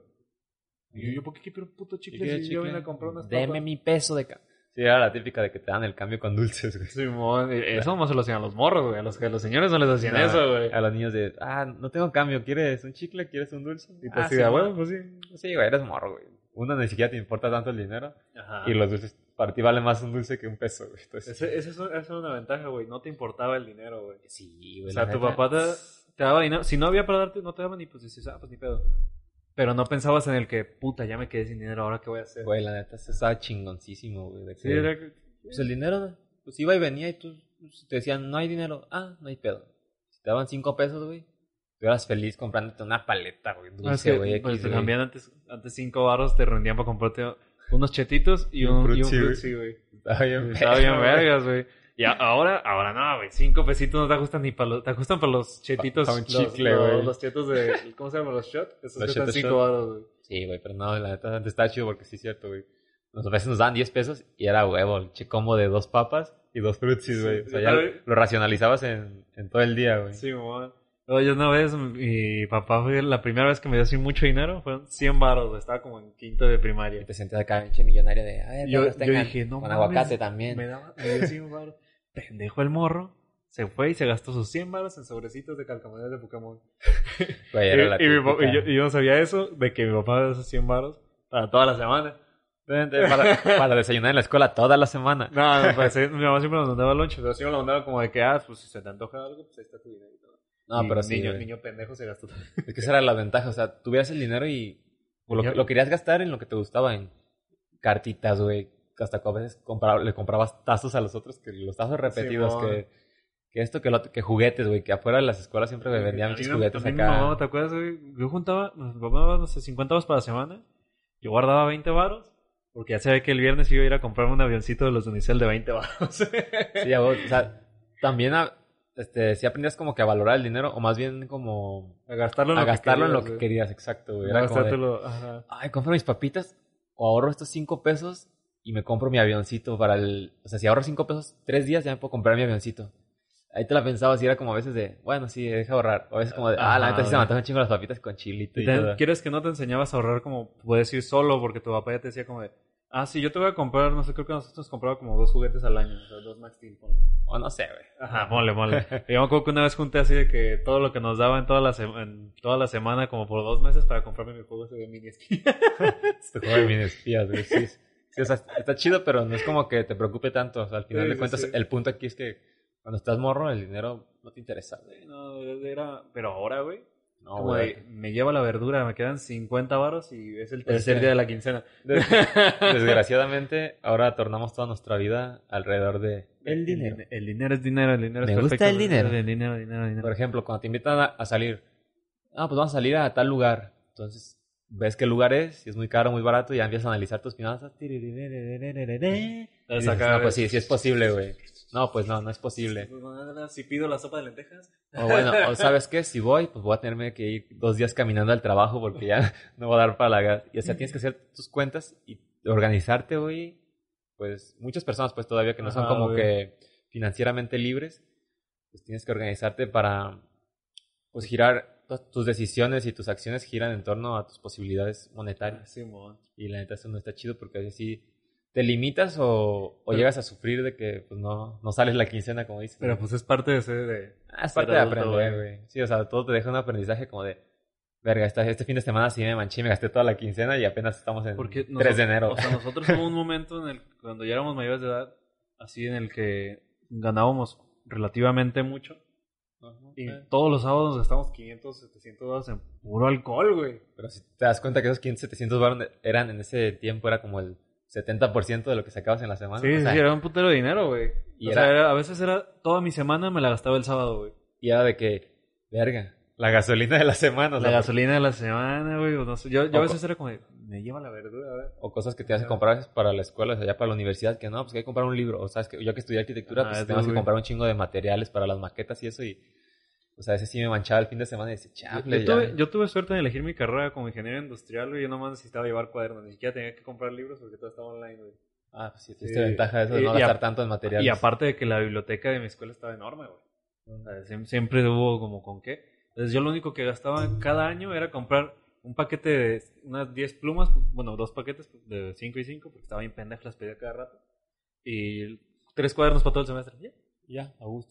y yo, ¿por qué quiero un puto chicle si yo vine a comprar unas papas? Deme mi peso de cambio. Sí, era la típica de que te dan el cambio con dulces, güey. Simón, eso no se lo hacían a los morros, güey. A los señores no les hacían No, eso, güey. A los niños de, no tengo cambio, ¿quieres un chicle? ¿Quieres un dulce? Y te decía, bueno, pues sí. Sí, güey, eres morro, güey. Uno ni siquiera te importa tanto el dinero. Ajá. Y los dulces, para ti vale más un dulce que un peso, güey. Entonces, Esa es una ventaja, güey. No te importaba el dinero, güey. sí, O güey. sea, la tu neta. papá te daba dinero. Si no había para darte, no te daba ni, pues dices, pues ni pedo. Pero no pensabas en el que, puta, ya me quedé sin dinero, ¿ahora qué voy a hacer? Güey, la neta, se estaba chingoncísimo, güey. De que, Sí, era que... pues el dinero, pues iba y venía y tú, pues, te decían, no hay dinero. No hay pedo. Si te daban 5 pesos, güey, tú eras feliz comprándote una paleta, güey, Es dulce, que, güey. pues X, te güey. cambiaban antes 5 baros, te rendían para comprarte unos chetitos y un frutzi, güey. Estaba bien, Estaba bien perro, vergas, güey. Y ahora no, güey. 5 pesitos no te ajustan ni para los... Te ajustan para los chetitos. Pa' un chicle, güey. Los chetos de... ¿Cómo se llaman? Los shots. Esos Los cuestan chetos 5 shot. baros, güey. Sí, güey, pero no, la neta antes estaba chido porque sí es cierto, güey. A veces nos daban 10 pesos y era huevo, el combo de 2 papas y 2 frutsis, güey. O sea, ya lo racionalizabas en todo el día, güey. Sí, mamá. Oye, una vez mi papá fue la primera vez que me dio así mucho dinero, fueron 100 baros, güey. Estaba como en quinto de primaria. Y te sentías acá, pinche millonario de, a ver, Yo todos tengan dije, no con mames, aguacate también. Me dio 100 baros. Pendejo el morro. Se fue y se gastó sus 100 baros en sobrecitos de calcamonías de Pokémon. Güey, era la típica. Y yo no sabía eso, de que mi papá me dio esos 100 baros para toda la semana. Para desayunar en la escuela toda la semana. No, pues mi mamá siempre nos mandaba lunch, pero siempre nos mandaba como de que, pues si se te antoja algo, pues ahí está tu dinero y todo. No, Y pero sí, niño, güey. niño pendejo se gastó todo. Es que esa era la ventaja, o sea, tuvieras el dinero y lo querías gastar en lo que te gustaba, en cartitas, güey. Hasta que a veces le comprabas tazos a los otros, que los tazos repetidos, Simón. que esto, que lo que juguetes, güey, que afuera de las escuelas siempre me vendían muchos juguetes También acá. mi mamá, ¿te acuerdas, güey? Yo juntaba, mi papá me daba, no sé, 50 baros para la semana. Yo guardaba 20 baros, porque ya sabía que el viernes iba a ir a comprarme un avioncito de los de Unicel de 20 baros. Sí, o sea, también sí aprendías como que a valorar el dinero, o más bien como A gastarlo en a lo gastarlo en lo güey. que querías, exacto, güey. No Era como de, gastártelo, ajá. ay, compro mis papitas, o ahorro estos 5 pesos y me compro mi avioncito para el... O sea, si ahorro 5 pesos, 3 días ya me puedo comprar mi avioncito. Ahí te la pensabas y era como a veces de, bueno, sí, deja ahorrar. O a veces como de, Ajá, la neta sí se me güey. antojan un chingo las papitas con chilito y Y todo. ¿Quieres que no te enseñabas a ahorrar como puedes ir solo? Porque tu papá ya te decía como de, sí, yo te voy a comprar, no sé, creo que nosotros nos compraba como 2 juguetes al año, o sea, 2 Max Steel. O no sé, güey. Ajá, mole. Y yo me acuerdo que una vez junté así de que todo lo que nos daba en toda la semana, como por 2 meses, para comprarme mi juego ese de mini esquí. Este juego de mini espías, güey. Sí, sí, o sea, está chido, pero no es como que te preocupe tanto. O sea, al final Sí, de sí, cuentas, sí. el punto aquí es que cuando estás morro, el dinero no te interesa, güey. No, pero ahora, güey. No, Como güey. de, me llevo la verdura, me quedan 50 varos y es el tercer que- día de la quincena. Desgraciadamente, ahora tornamos toda nuestra vida alrededor de el dinero. El dinero es dinero, el dinero es Me perfecto. gusta el dinero. El dinero. Por ejemplo, cuando te invitan a salir, pues vamos a salir a tal lugar. Entonces, ves qué lugar es, si es muy caro, muy barato, y ya empiezas a analizar tus finanzas. Y dices, no, pues sí es posible, güey. No, pues no es posible. Si pido la sopa de lentejas. O bueno, o sabes qué, si voy, pues voy a tenerme que ir 2 días caminando al trabajo porque ya no va a dar para la gas. Y o sea, tienes que hacer tus cuentas y organizarte, güey. pues, muchas personas, pues, todavía que no son Ajá, como güey. que financieramente libres, pues tienes que organizarte para, pues, girar, tus decisiones y tus acciones giran en torno a tus posibilidades monetarias. Simón. Y la neta eso no está chido porque a veces sí te limitas o Pero- llegas a sufrir de que, pues, no sales la quincena, como dices. Pero ¿no? pues es parte de ser de... Es ser parte de adulto, aprender, güey. Sí, o sea, todo te deja un aprendizaje como de, verga, este fin de semana sí me manché, me gasté toda la quincena y apenas estamos en Porque 3 de enero. O sea, nosotros hubo un momento en el cuando ya éramos mayores de edad, así en el que ganábamos relativamente mucho. Ajá, Y eh. todos los sábados nos gastamos 500, 700 dólares en puro alcohol, güey. Pero si te das cuenta que esos 500, 700 baros eran en ese tiempo, era como el 70% de lo que sacabas en la semana. Sí, O sea, sí, era un putero de dinero, güey. Y O era- sea, a veces era toda mi semana me la gastaba el sábado, güey. Y era de que, verga, la gasolina de la semana. o La sea, gasolina de la semana, güey. O no sé, yo a O veces era como de, me lleva la verdura, güey. O cosas que te hacen comprar a veces para la escuela, o sea, ya para la universidad, que no, pues que hay que comprar un libro. O sabes que yo que estudié arquitectura, Ajá, pues es tenemos que muy- comprar un chingo de materiales para las maquetas y eso. Y, o sea, ese sí me manchaba el fin de semana y decía, chable, Yo tuve suerte en elegir mi carrera como ingeniero industrial, güey. Yo nomás necesitaba llevar cuadernos. Ni siquiera tenía que comprar libros porque todo estaba online, güey. Ah, pues sí, tuviste ventaja de eso de Y- no y gastar a- tanto en materiales. Y aparte de que la biblioteca de mi escuela estaba enorme, güey. O sea, siempre hubo como con qué. Entonces yo lo único que gastaba cada año era comprar un paquete de unas 10 plumas, bueno, 2 paquetes de 5 y 5, porque estaba bien pendejo, las pedía cada rato. Y 3 cuadernos para todo el semestre. Ya. Ya, a gusto.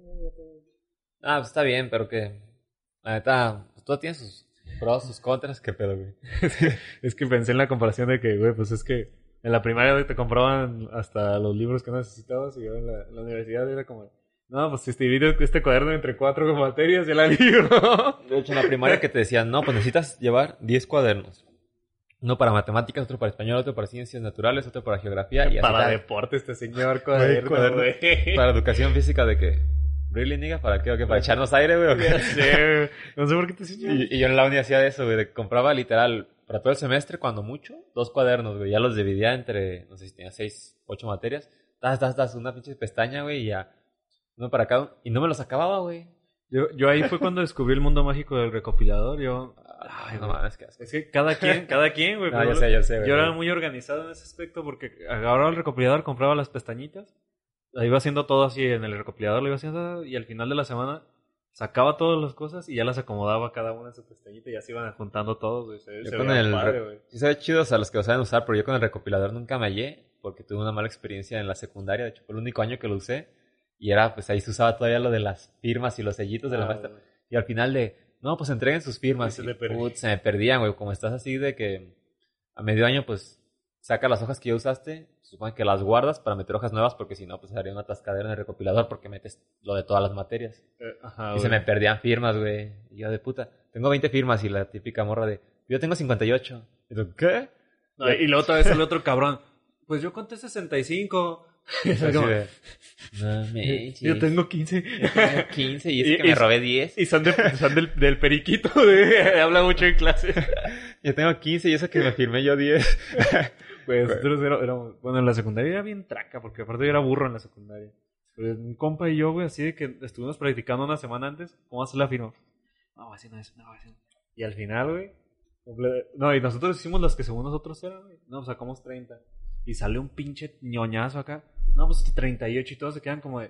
Ah, pues está bien, pero que, la neta, pues todo tiene sus pros, sus contras, qué pedo, güey. Es que pensé en la comparación de que, güey, pues es que en la primaria te compraban hasta los libros que no necesitabas y ahora en la universidad era como, no, pues si te divides este cuaderno entre 4 materias, ya la libro. De hecho, en la primaria que te decían, no, pues necesitas llevar 10 cuadernos. Uno para matemáticas, otro para español, otro para ciencias naturales, otro para geografía y así Para tal. deporte este señor cuaderno, cuaderno. güey. Para educación física de que, ¿really, nigga? ¿Para qué? ¿O qué? ¿Para echarnos aire, güey? ¿O qué? Ya sé, güey. No sé por qué te enseñó. Y yo en la uni hacía eso, güey, de que compraba literal para todo el semestre, cuando mucho, 2 cuadernos, güey. Ya los dividía entre, no sé si tenía 6, 8 materias. Das, una pinche pestaña, güey, y ya. Uno para cada uno. Y no me los acababa, güey. Yo ahí fue cuando descubrí el mundo mágico del recopilador. Ay, no mames, qué asco. Es que cada quien, güey. No, pero ya sé, güey. yo era muy organizado en ese aspecto porque agarraba el recopilador, compraba las pestañitas, la iba haciendo todo así en el recopilador, lo iba haciendo y al final de la semana sacaba todas las cosas y ya las acomodaba cada una en su pestañita y ya se iban juntando todos, güey. Yo Se con veía el padre, güey. sí se ve chido a los que lo saben usar, pero yo con el recopilador nunca me hallé porque tuve una mala experiencia en la secundaria. De hecho, fue el único año que lo usé y era, pues ahí se usaba todavía lo de las firmas y los sellitos de la maestra. güey. Y al final no, pues entreguen sus firmas. Sí, Y, se le perdía. se me perdían, güey. Como estás así de que a medio año, pues saca las hojas que ya usaste, supone que las guardas para meter hojas nuevas porque si no, pues haría una atascadera en el recopilador porque metes lo de todas las materias. Ajá, Y se güey. me perdían firmas, güey. Y yo de puta, tengo 20 firmas y la típica morra de, yo tengo 58. Y yo, ¿qué? No, y luego otra vez sale otro cabrón. Pues yo conté 65. Y así de, no manches. Yo tengo 15. Yo tengo 15 y es que Y- me robé 10. Y son del periquito, habla mucho en clase. Yo tengo 15 y eso que me firmé yo 10. Pues nosotros éramos, bueno, en la secundaria era bien traca, porque aparte yo era burro en la secundaria. Pero un compa y yo, güey, así de que estuvimos practicando una semana antes, ¿cómo hacer la firma? No, así no es, no, así no. Y al final, güey, no, y nosotros hicimos las que según nosotros eran, güey. No, pues sacamos 30. Y sale un pinche ñoñazo acá. No, pues 38 y todos se quedan como de...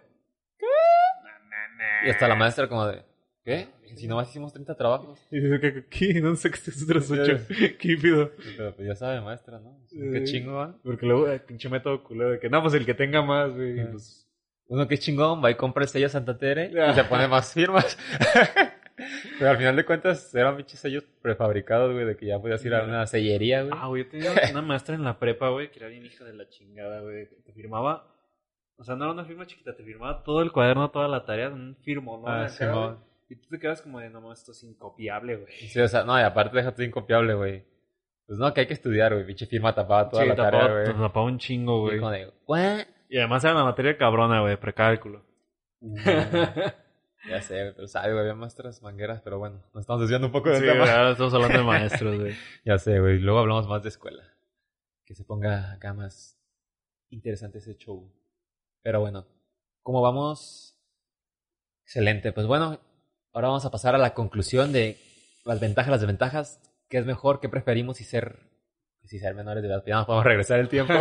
Y hasta la maestra como de, ¿qué? Si nomás hicimos 30 trabajos. Y dice que ¿qué? No sé qué es otros 8. ¿Qué pido? Pero pues ya sabe, maestra, ¿no? Sí. Qué chingón. Porque luego, pinche método culero de que, no, pues el que tenga más, güey. Ah. Pues, Uno que es chingón va y compra el sello Santa Tere y se pone más firmas. Pero al final de cuentas eran pinches sellos prefabricados, güey, de que ya podías ir a una sellería, güey. güey, yo tenía una maestra en la prepa, güey, que era bien hija de la chingada, güey. Que te firmaba, o sea, no era una firma chiquita, te firmaba todo el cuaderno, toda la tarea, un firmo, ¿no? Ah, Acá, Simón. güey. Y tú te quedas como de, no, esto es incopiable, güey. Sí, o sea, no, y aparte déjate incopiable, güey. Pues no, que hay que estudiar, güey. Pinche firma tapaba toda Sí, la tarea, güey. tapaba un chingo, Y güey. como de, ¿what? Y además era la materia cabrona, güey, precálculo. Ya sé, güey, pero sabe, güey, había maestras mangueras, pero bueno, nos estamos desviando un poco del Sí, tema. ahora estamos hablando de maestros, güey. Ya sé, güey, luego hablamos más de escuela. Que se ponga acá más interesante ese show. Pero bueno, ¿cómo vamos? Excelente, pues bueno, ahora vamos a pasar a la conclusión de las ventajas, las desventajas. ¿Qué es mejor? ¿Qué preferimos? Y ser que sí ser menores de edad, ya nos podemos regresar el tiempo.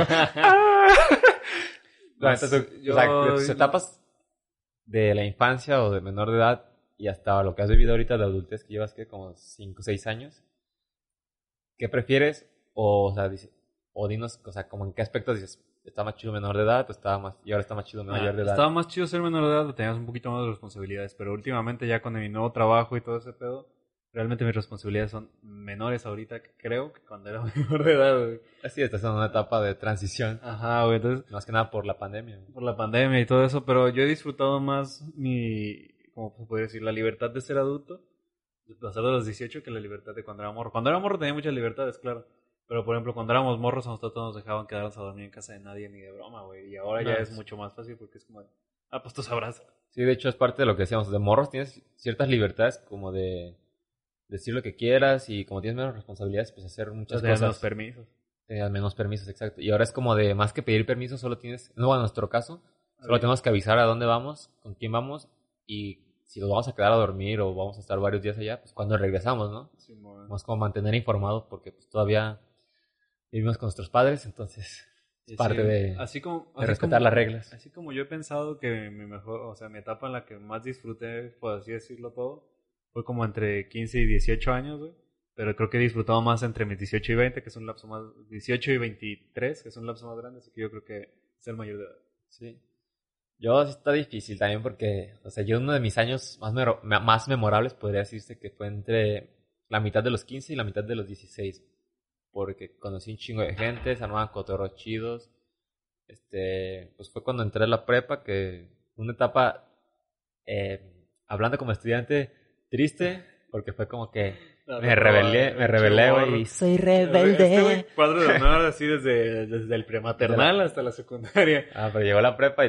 La neta, Yo- o sea, de tus etapas de la infancia o de menor de edad y hasta lo que has vivido ahorita de adultez, que llevas, ¿qué? Como 5 o 6 años. ¿Qué prefieres? O sea, o dinos, o sea, como en qué aspectos dices, ¿está más chido menor de edad o estaba más, y ahora está más chido mayor de edad? Estaba más chido ser menor de edad, tenías un poquito más de responsabilidades, pero últimamente ya con mi nuevo trabajo y todo ese pedo, realmente mis responsabilidades son menores ahorita, que creo, que cuando era menor de edad, güey. Así, estás en una etapa de transición, Ajá, güey, entonces, más que nada por la pandemia. por la pandemia y todo eso, pero yo he disfrutado más ¿cómo se puede decir? La libertad de ser adulto, de pasar de los 18 que la libertad de cuando era morro. Cuando era morro tenía muchas libertades, claro. Pero, por ejemplo, cuando éramos morros, a nosotros nos dejaban quedarnos a dormir en casa de nadie ni de broma, güey. Y ahora ya No, es sí. mucho más fácil porque es como, pues tú sabrás. Sí, de hecho es parte de lo que decíamos, de morros tienes ciertas libertades como de decir lo que quieras y como tienes menos responsabilidades, pues hacer muchas Tenías cosas. los permisos. Tenías menos permisos, exacto. Y ahora es como de más que pedir permiso, solo tienes, no, en nuestro caso, solo tenemos que avisar a dónde vamos, con quién vamos y si nos vamos a quedar a dormir o vamos a estar varios días allá, pues cuando regresamos, ¿no? Sí, mo- Vamos como mantener informados porque pues todavía vivimos con nuestros padres, entonces es Sí, parte de así como, de respetar las reglas. Así como yo he pensado que mi mejor, o sea, mi etapa en la que más disfruté, por así decirlo todo, fue como entre 15 y 18 años, güey. Pero creo que he disfrutado más entre mis 18 y 20, que es un lapso más, 18 y 23, que es un lapso más grande, así que yo creo que es el mayor de edad. Sí. Yo sí está difícil también porque, o sea, yo uno de mis años más memorables podría decirse que fue entre la mitad de los 15 y la mitad de los 16. Porque conocí un chingo de gente, se armaban cotorros chidos. Pues fue cuando entré a la prepa, que una etapa, hablando como estudiante, triste, porque fue como que me rebelé, güey. Soy rebelde. Cuadro de honor así desde el prematernal hasta la secundaria. Ah, pero llegó la prepa y...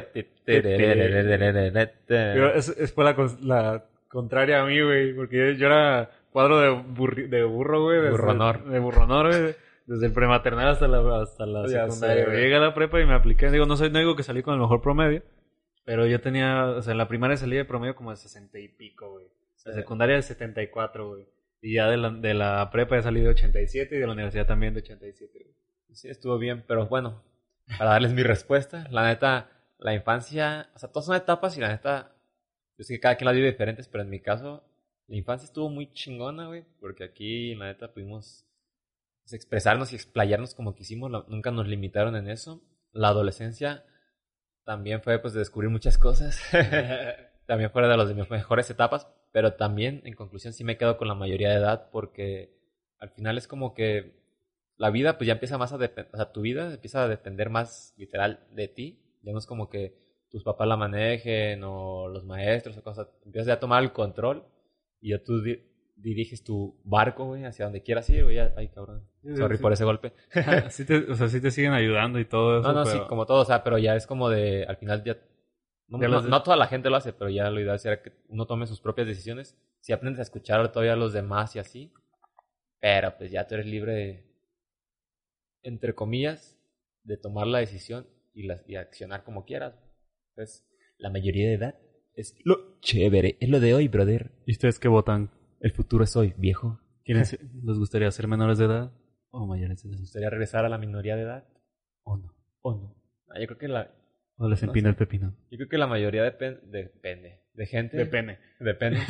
Pero fue la contraria a mí, güey, porque yo era cuadro de burro, güey. Burronor. De burronor, güey. Desde el prematernal hasta la Ya secundaria. sé, Güey. güey. Llegué a la prepa y me apliqué. Digo, no digo que salí con el mejor promedio, pero yo tenía, o sea, en la primaria salí de promedio como de 60 y pico, güey. La secundaria de 74, güey. Y ya de la prepa ya salí de 87 y de la universidad también de 87, güey. Sí, estuvo bien, pero bueno, para darles mi respuesta, la neta, la infancia, o sea, todas son etapas y la neta, yo sé que cada quien la vive diferentes, pero en mi caso, la infancia estuvo muy chingona, güey, porque aquí, la neta, pudimos pues, expresarnos y explayarnos como quisimos, nunca nos limitaron en eso. La adolescencia también fue, pues, de descubrir muchas cosas, también fue de las de mis mejores etapas, pero también, en conclusión, sí me quedo con la mayoría de edad, porque al final es como que la vida pues ya empieza más a depender, o sea, tu vida empieza a depender más literal de ti. Ya no es como que tus papás la manejen o los maestros o cosas. Empiezas ya a tomar el control y ya tú diriges tu barco, güey, hacia donde quieras ir, güey. Ay, cabrón. Sorry Sí. por ese golpe. O sea, sí te siguen ayudando y todo eso. No, pero... sí, como todo, o sea, pero ya es como de, al final ya... No toda la gente lo hace, pero ya lo ideal sería que uno tome sus propias decisiones. Si aprendes a escuchar todavía a los demás y así, pero pues ya tú eres libre de, entre comillas, de tomar la decisión y accionar como quieras. Entonces, la mayoría de edad es lo chévere, es lo de hoy, brother. ¿Y ustedes qué votan? El futuro es hoy, viejo. ¿Les gustaría ser menores de edad o mayores de edad? ¿Les gustaría regresar a la minoría de edad? ¿O no? ¿O no? Yo creo que ¿O les No empina sé. el pepino? yo creo que la mayoría depende. De gente. De pene. Depende.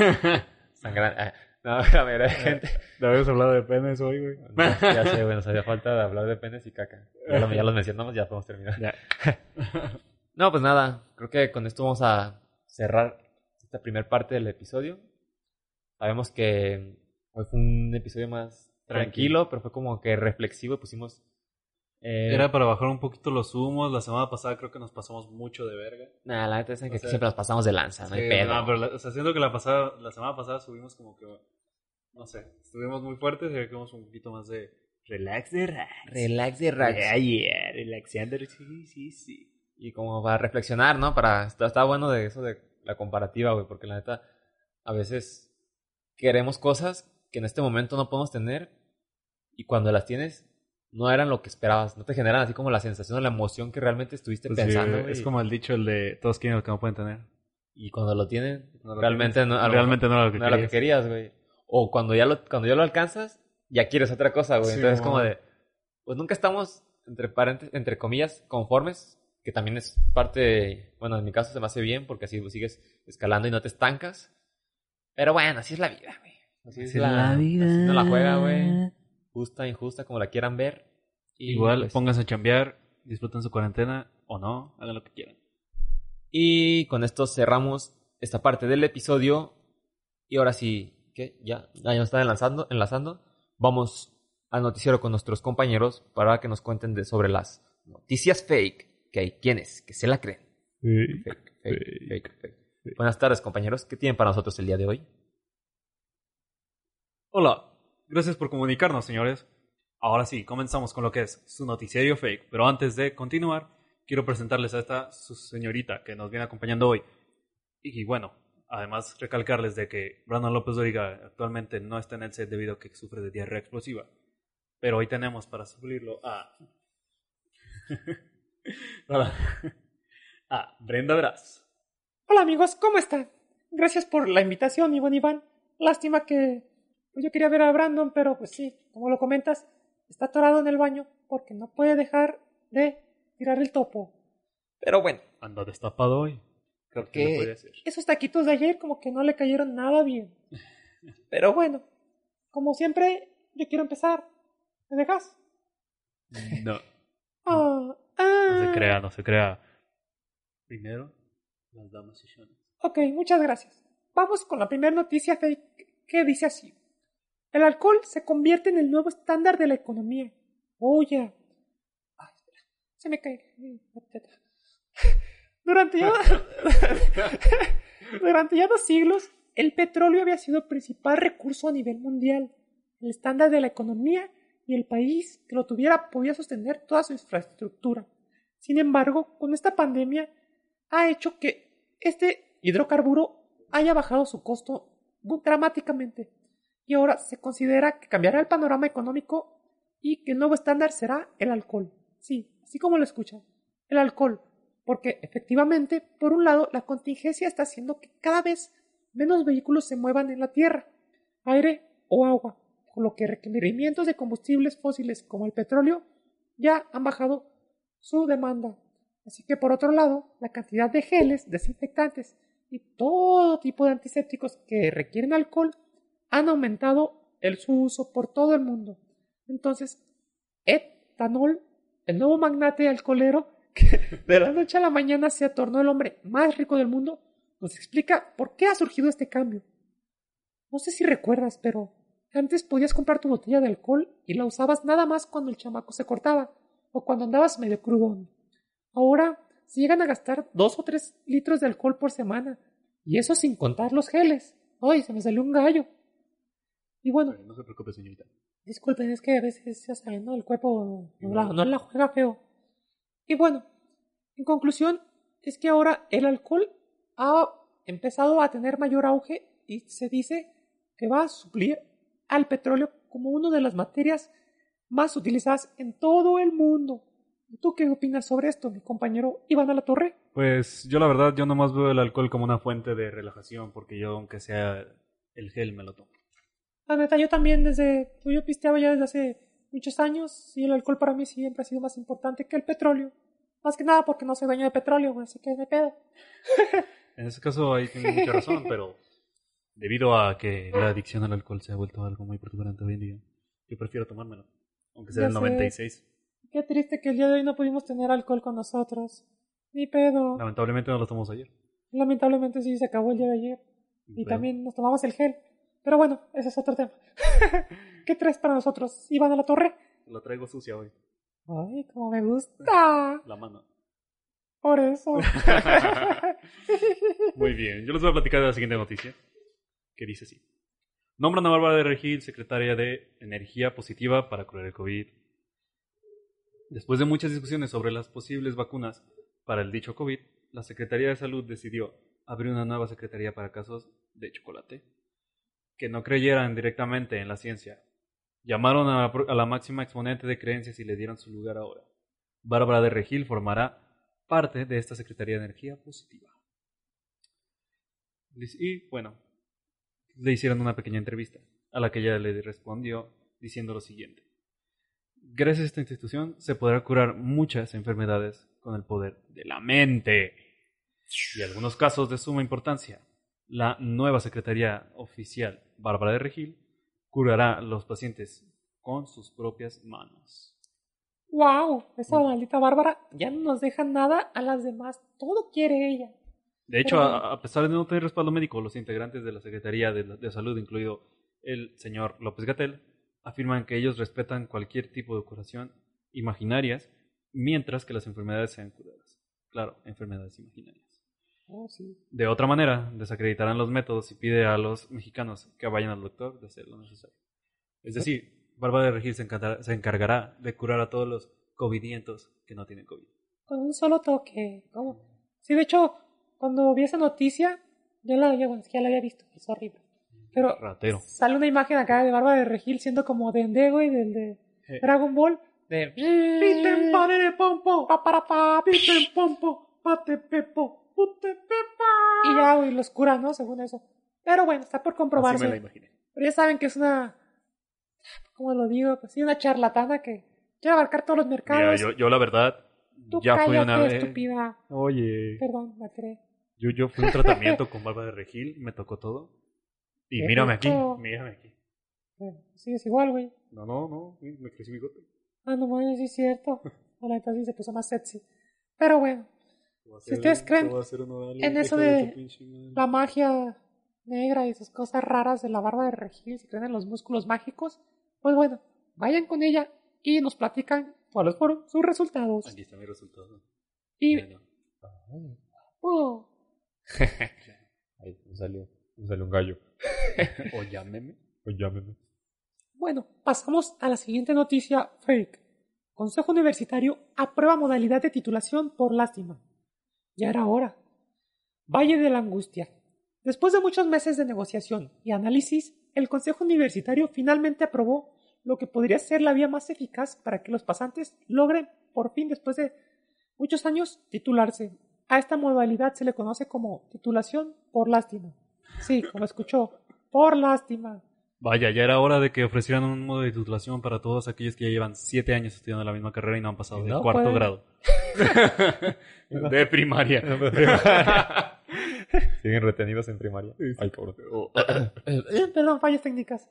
No, la mayoría de gente. ¿No habíamos hablado de penes hoy, güey? No, ya sé, güey, nos hacía falta de hablar de penes y caca. Ya los mencionamos, ya podemos terminar. Ya. No, pues nada, creo que con esto vamos a cerrar esta primera parte del episodio. Sabemos que hoy fue un episodio más tranquilo, pero fue como que reflexivo y pusimos... Era para bajar un poquito los humos. La semana pasada creo que nos pasamos mucho de verga. Nah, la neta es que O aquí sea, siempre nos pasamos de lanza, no hay pedo. No, pero o sea, siento que la semana pasada subimos como que, no sé, estuvimos muy fuertes y quedamos un poquito más de relax de rax. Relax de rax. Yeah, relaxando, sí. Y como para reflexionar, ¿no? Está bueno de eso de la comparativa, güey, porque la neta, a veces queremos cosas que en este momento no podemos tener y cuando las tienes no eran lo que esperabas, no te generan así como la sensación o la emoción que realmente estuviste Pues pensando, sí, güey. es como el dicho, el de todos quieren lo que no pueden tener. Y cuando lo tienen, No lo realmente tienes. no, a lo Realmente mejor no era lo que no era lo que querías, güey. O cuando ya lo alcanzas, ya quieres otra cosa, güey. Sí, Entonces es como- como de, pues nunca estamos, entre comillas, conformes, que también es parte, bueno, en mi caso se me hace bien, porque así pues, sigues escalando y no te estancas. Pero bueno, así es la vida, güey. Así es la vida. Así no la juega, güey. Justa, injusta, como la quieran ver. Y Igual, pues, pónganse a chambear, disfruten su cuarentena o no, hagan lo que quieran. y con esto cerramos esta parte del episodio. Y ahora sí, ¿qué? Ya nos están enlazando. Vamos al noticiero con nuestros compañeros para que nos cuenten sobre las noticias fake que hay quienes que se la creen. Fake. Buenas tardes, compañeros. ¿Qué tienen para nosotros el día de hoy? Hola, gracias por comunicarnos, señores. Ahora sí, comenzamos con lo que es su noticiario fake. Pero antes de continuar, quiero presentarles a esta su señorita que nos viene acompañando hoy. Y bueno, además recalcarles de que Brandon López Dóriga actualmente no está en el set debido a que sufre de diarrea explosiva. Pero hoy tenemos para suplirlo a... a Brenda Draz. Hola amigos, ¿cómo están? Gracias por la invitación, mi buen Iván. Lástima que pues yo quería ver a Brandon, pero pues sí, como lo comentas, está atorado en el baño porque no puede dejar de tirar el topo. Pero bueno, Anda destapado hoy. ¿Qué le puede hacer? esos taquitos de ayer como que no le cayeron nada bien. Pero bueno, como siempre, yo quiero empezar. ¿Me dejas? No, Ah, no se crea, no se crea. Primero, las damas y shones. Ok, muchas gracias. Vamos con la primera noticia fake que dice así. El alcohol se convierte en el nuevo estándar de la economía. Oye. Ay, espera. Se me cae. Durante ya... Durante ya 2 siglos, el petróleo había sido el principal recurso a nivel mundial, el estándar de la economía, y el país que lo tuviera podía sostener toda su infraestructura. Sin embargo, con esta pandemia ha hecho que este hidrocarburo haya bajado su costo dramáticamente y ahora se considera que cambiará el panorama económico y que el nuevo estándar será el alcohol. Sí, así como lo escuchan, el alcohol, porque efectivamente, por un lado, la contingencia está haciendo que cada vez menos vehículos se muevan en la tierra, aire o agua, por lo que requerimientos de combustibles fósiles como el petróleo ya han bajado su demanda. Así que por otro lado, la cantidad de geles, desinfectantes y todo tipo de antisépticos que requieren alcohol han aumentado su uso por todo el mundo. Entonces, etanol, el nuevo magnate alcoholero que de la noche a la mañana se tornó el hombre más rico del mundo, nos explica por qué ha surgido este cambio. No sé si recuerdas, pero antes podías comprar tu botella de alcohol y la usabas nada más cuando el chamaco se cortaba o cuando andabas medio crudón. Ahora se llegan a gastar 2 o 3 litros de alcohol por semana, y eso sin contar los geles. ¡Ay, se me salió un gallo! Y bueno, No se preocupe, señorita. disculpen, es que a veces ya saben, ¿no? El cuerpo no la juega feo. Y bueno, en conclusión, es que ahora el alcohol ha empezado a tener mayor auge y se dice que va a suplir al petróleo como una de las materias más utilizadas en todo el mundo. ¿Tú qué opinas sobre esto, mi compañero Iván Alatorre? Pues yo la verdad, yo nomás veo el alcohol como una fuente de relajación, porque yo, aunque sea el gel, me lo tomo. La neta, yo también yo pisteaba ya desde hace muchos años y el alcohol para mí siempre ha sido más importante que el petróleo. Más que nada porque no soy dueño de petróleo, güey, así que me pedo. En ese caso ahí tienes mucha razón, pero debido a que la adicción al alcohol se ha vuelto algo muy preocupante hoy en día, yo prefiero tomármelo, aunque sea Ya el sé. 96. Qué triste que el día de hoy no pudimos tener alcohol con nosotros. Ni pedo. Lamentablemente no lo tomamos ayer. Lamentablemente sí se acabó el día de ayer. Y Pero también nos tomamos el gel. Pero bueno, ese es otro tema. ¿Qué traes para nosotros, Iván Alatorre? lo traigo sucia hoy, Ay, como me gusta. la mano. Por eso. Muy bien, yo les voy a platicar de la siguiente noticia, que dice así. Nombran a Bárbara de Regil secretaria de Energía Positiva para curar el COVID. Después de muchas discusiones sobre las posibles vacunas para el dicho COVID, la Secretaría de Salud decidió abrir una nueva secretaría para casos de chocolate que no creyeran directamente en la ciencia. Llamaron a la máxima exponente de creencias y le dieron su lugar ahora. Bárbara de Regil formará parte de esta Secretaría de Energía Positiva. Y bueno, le hicieron una pequeña entrevista a la que ella le respondió diciendo lo siguiente. Gracias a esta institución se podrá curar muchas enfermedades con el poder de la mente. Y en algunos casos de suma importancia, la nueva Secretaría Oficial Bárbara de Regil curará a los pacientes con sus propias manos. ¡Wow! Esa maldita Bárbara ya no nos deja nada a las demás. Todo quiere ella. De hecho, Pero- a pesar de no tener respaldo médico, los integrantes de la Secretaría de Salud, incluido el señor López-Gatell, afirman que ellos respetan cualquier tipo de curación imaginarias, mientras que las enfermedades sean curadas. Claro, enfermedades imaginarias. Oh, sí. De otra manera, desacreditarán los métodos y pide a los mexicanos que vayan al doctor de hacer lo necesario. Es decir, Bárbara de Regil se encargará de curar a todos los covidientos que no tienen COVID. Con un solo toque. ¿Cómo? Sí, de hecho, cuando vi esa noticia, bueno, es que ya la había visto, es horrible. Pero Ratero. sale una imagen acá de Bárbara de Regil siendo como Dende, güey, del de Dragon Ball. De Piten pare pompo, pa para pa, piten pompo, pate pepo, pute pepa. Y ya, güey, los cura, ¿no? Según eso. Pero bueno, está por comprobarse. Así me la imaginé. Pero ya saben que es una, ¿cómo lo digo? Pues sí, una charlatana que quiere abarcar todos los Mira, mercados. yo la verdad, Tú ya fui cállate, una vez. estúpida. Oye, Perdón, la creé. yo fui a un tratamiento con Bárbara de Regil, me tocó todo. Y Qué mírame aquí, rico. mírame aquí. Bueno, sigues igual, güey. No, me crecí bigote. Ah, no mames, sí es cierto. La neta sí se puso más sexy. Pero bueno, si ustedes creen en eso de la magia negra y esas cosas raras de la barba de Regil, si creen en los músculos mágicos, pues bueno, vayan con ella y nos platican cuáles fueron sus resultados. Aquí está mi resultado. Y, Mira, oh, Ahí me salió un gallo. o llámeme. Pues llámeme. bueno, pasamos a la siguiente noticia fake. Consejo Universitario aprueba modalidad de titulación por lástima. Ya era hora. Valle de la Angustia. Después de muchos meses de negociación y análisis, el Consejo Universitario finalmente aprobó lo que podría ser la vía más eficaz para que los pasantes logren, por fin, después de muchos años, titularse. A esta modalidad se le conoce como titulación por lástima. Sí, como escuchó, por lástima. Vaya, ya era hora de que ofrecieran un modo de titulación para todos aquellos que ya llevan 7 años estudiando la misma carrera y no han pasado Y de no cuarto pueden. grado. De primaria. Siguen retenidos en primaria. Ay, cabrón. Perdón, fallas técnicas.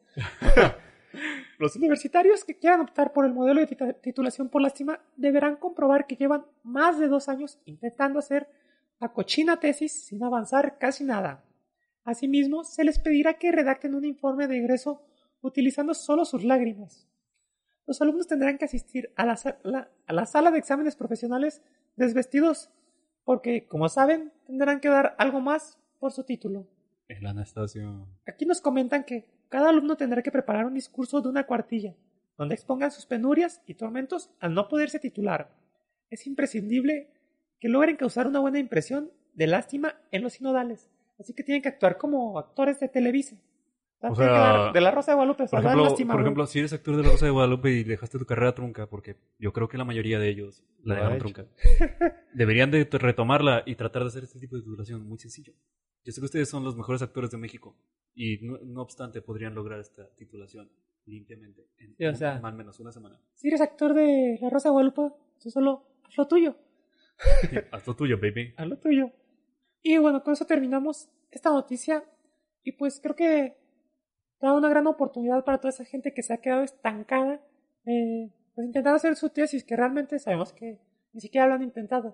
Los universitarios que quieran optar por el modelo de titulación por lástima deberán comprobar que llevan más de 2 años intentando hacer la cochina tesis sin avanzar casi nada. Asimismo, se les pedirá que redacten un informe de egreso utilizando solo sus lágrimas. Los alumnos tendrán que asistir a la sala de exámenes profesionales desvestidos porque, como saben, tendrán que dar algo más por su título. El Anastasio. Aquí nos comentan que cada alumno tendrá que preparar un discurso de una cuartilla, donde expongan sus penurias y tormentos al no poderse titular. Es imprescindible que logren causar una buena impresión de lástima en los sinodales, así que tienen que actuar como actores de Televisa. O Tienen que sea, dar de la Rosa de Guadalupe, Por dar lástima, por güey. ejemplo, si eres actor de La Rosa de Guadalupe y dejaste tu carrera trunca, porque yo creo que la mayoría de ellos la Lo dejaron ha trunca, deberían de retomarla y tratar de hacer este tipo de titulación muy sencillo. Yo sé que ustedes son los mejores actores de México y no obstante podrían lograr esta titulación limpiamente en Sí, o sea. al menos una semana. Si eres actor de la Rosa de Guadalupe, tú solo haz lo tuyo. Haz lo tuyo, baby. A lo tuyo. Y bueno, con eso terminamos esta noticia. Y pues creo que da una gran oportunidad para toda esa gente que se ha quedado estancada. Pues intentar hacer su tesis, que realmente sabemos que ni siquiera lo han intentado.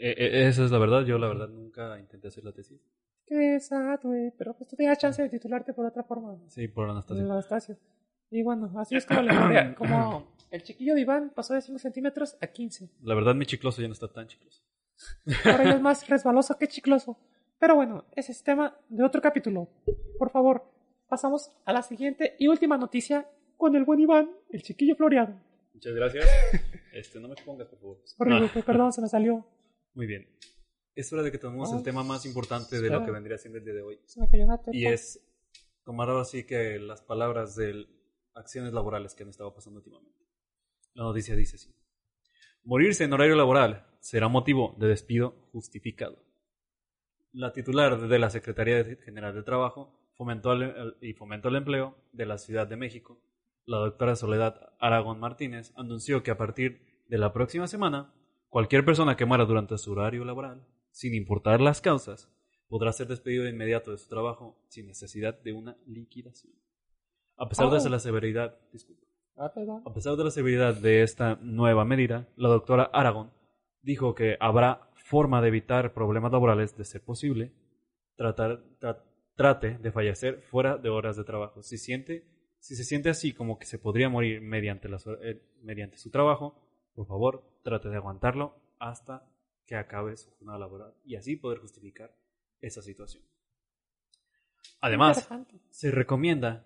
Esa es la verdad. Yo, la verdad, nunca intenté hacer la tesis. Qué sad, güey. Pero pues tú tenías chance de titularte por otra forma. Sí, por Anastasia. El Anastasio. Y bueno, así es como la historia. Como el chiquillo de Iván pasó de 5 centímetros a 15. La verdad, mi chicloso ya no está tan chicloso. Ahora ya es más resbaloso que chicloso. Pero bueno, ese es tema de otro capítulo. Por favor, pasamos a la siguiente y última noticia con el buen Iván, el chiquillo floreado. Muchas gracias. No me pongas, por favor. Horrible, perdón, se me salió. Muy bien. Es hora de que tomemos el tema más importante de lo que vendría siendo el día de hoy. Se me cayó una teta. Y es tomar ahora sí que las palabras de acciones laborales que han estado pasando últimamente. La noticia dice así. Morirse en horario laboral será motivo de despido justificado. La titular de la Secretaría General del Trabajo fomentó el empleo de la Ciudad de México, la doctora Soledad Aragón Martínez anunció que a partir de la próxima semana, cualquier persona que muera durante su horario laboral, sin importar las causas, podrá ser despedido de inmediato de su trabajo sin necesidad de una liquidación. A pesar de la severidad, Perdón. a pesar de la severidad de esta nueva medida, la doctora Aragón dijo que habrá forma de evitar problemas laborales de ser posible, trate de fallecer fuera de horas de trabajo. Si se siente así como que se podría morir mediante su trabajo, por favor, trate de aguantarlo hasta que acabe su jornada laboral y así poder justificar esa situación. Además, se recomienda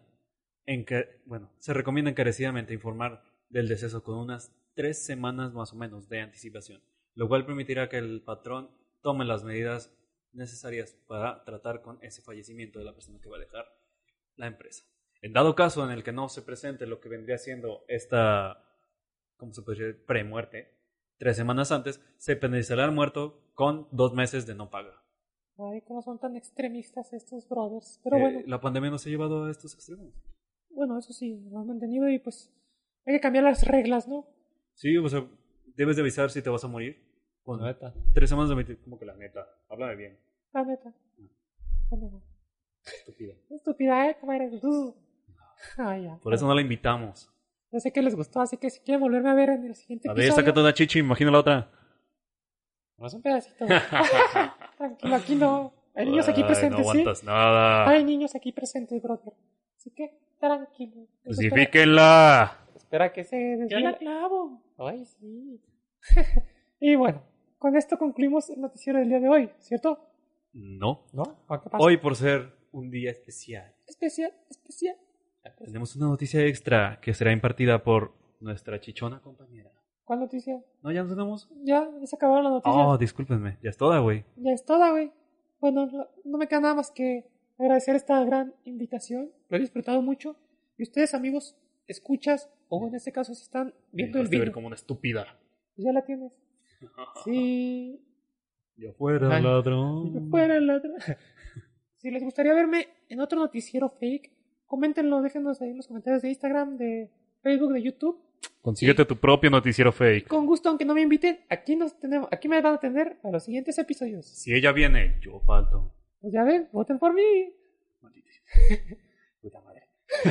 encarecidamente informar del deceso con unas 3 semanas más o menos de anticipación, lo cual permitirá que el patrón tome las medidas necesarias para tratar con ese fallecimiento de la persona que va a dejar la empresa. En dado caso en el que no se presente lo que vendría siendo esta, ¿cómo se puede decir?, premuerte, 3 semanas antes, se penalizará al muerto con 2 meses de no paga. Ay, cómo son tan extremistas estos brothers. Pero bueno. La pandemia nos ha llevado a estos extremos. Bueno, eso sí, lo han mantenido y pues hay que cambiar las reglas, ¿no? Sí, o sea, debes de avisar si te vas a morir. Con neta. 3 semanas de meter, como que la neta. Háblame bien. La neta. La neta. Estúpida. Estúpida, ¿cómo eres? Ay, ya. Por eso no la invitamos. Yo sé que les gustó, así que si quieren volverme a ver en el siguiente A ver, episodio... sácate una chichi, imagina la otra. No es un pedacito. Tranquilo, aquí no. Hay niños aquí presentes, no aguantas ¿sí? nada. Hay niños aquí presentes, brother. Así que, tranquilo. Justifíquenla. Espera que Se desvía la el clavo. Ay, sí. Y bueno, con esto concluimos el noticiero del día de hoy, ¿cierto? No. ¿No? ¿Qué pasa? Hoy, por ser un día especial, Especial. tenemos una noticia extra que será impartida por nuestra chichona compañera. ¿Cuál noticia? ¿No? ¿Ya nos tenemos? Ya se acabaron las noticias. Oh, discúlpenme. Ya es toda, güey. Ya es toda, güey. Bueno, no me queda nada más que agradecer esta gran invitación. Lo he disfrutado mucho. Y ustedes, amigos, escuchas, o en este caso, si están viendo el Dejaste ver video, como una estúpida. pues ya la tienes. Sí. Yo fuera Ay. ladrón. Yo fuera el ladrón. Si les gustaría verme en otro noticiero fake, coméntenlo, déjenos ahí en los comentarios de Instagram, de Facebook, de YouTube. Consíguete tu propio noticiero fake. Con gusto, aunque no me inviten, aquí me van a tener a los siguientes episodios. Si ella viene, yo falto. Pues ya ven, voten por mí. Maldita. Puta madre.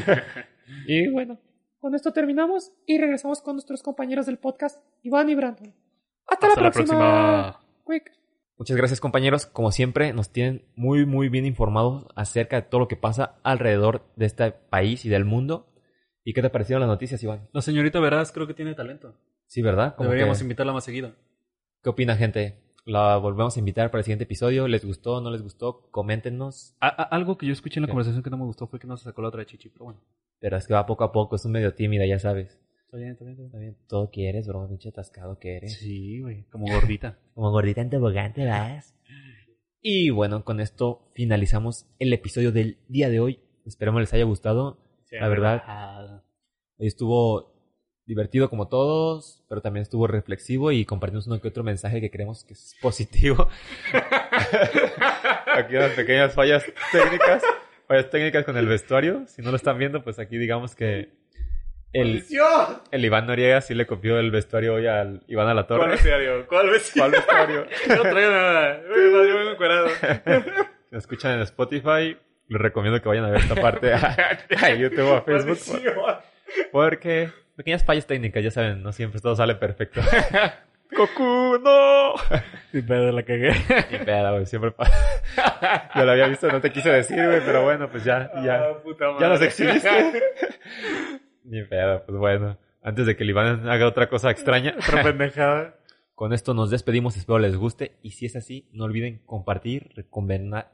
Y bueno, con esto terminamos y regresamos con nuestros compañeros del podcast, Iván y Brandon. Hasta la próxima. Quick. Muchas gracias, compañeros. Como siempre, nos tienen muy, muy bien informados acerca de todo lo que pasa alrededor de este país y del mundo. ¿Y qué te parecieron las noticias, Iván? La señorita Veraz creo que tiene talento. Sí, ¿verdad? Como Deberíamos que- invitarla más seguido. ¿Qué opina, gente? ¿La volvemos a invitar para el siguiente episodio? ¿Les gustó? ¿No les gustó? Coméntenos. Algo que yo escuché en la ¿Qué? conversación que no me gustó fue que no se sacó la otra de chichi, pero bueno. Pero es que va poco a poco. Es un medio tímida, ya sabes. Está bien, está bien. Está bien. Todo quieres, bro. Pinche atascado que eres. Sí, güey. Como gordita. Como gordita en tobogán te vas. Y bueno, con esto finalizamos el episodio del día de hoy. Esperemos les haya gustado. La verdad, hoy estuvo divertido como todos, pero también estuvo reflexivo y compartimos uno que otro mensaje que creemos que es positivo. Aquí unas pequeñas fallas técnicas con el vestuario. Si no lo están viendo, pues aquí digamos que el Iván Noriega sí le copió el vestuario hoy al Iván a la Torre. ¿Cuál vestuario? ¿Cuál vestuario? ¿Cuál vestuario? No traigo nada. Yo vengo encuerado. Si me escuchan en Spotify, les recomiendo que vayan a ver esta parte a YouTube o a Facebook. Porque pequeñas fallas técnicas, ya saben, no siempre todo sale perfecto. ¡Goku, no! Sí, pero la cagué. Y peda, güey, siempre pasa. Yo lo había visto, no te quise decir, güey, pero bueno, pues ya Puta madre. ya nos exhibiste. Ni pedo, pues bueno. Antes de que el Iván haga otra cosa extraña, Otra pendejada. con esto nos despedimos, espero les guste. Y si es así, no olviden compartir, recomendarnos.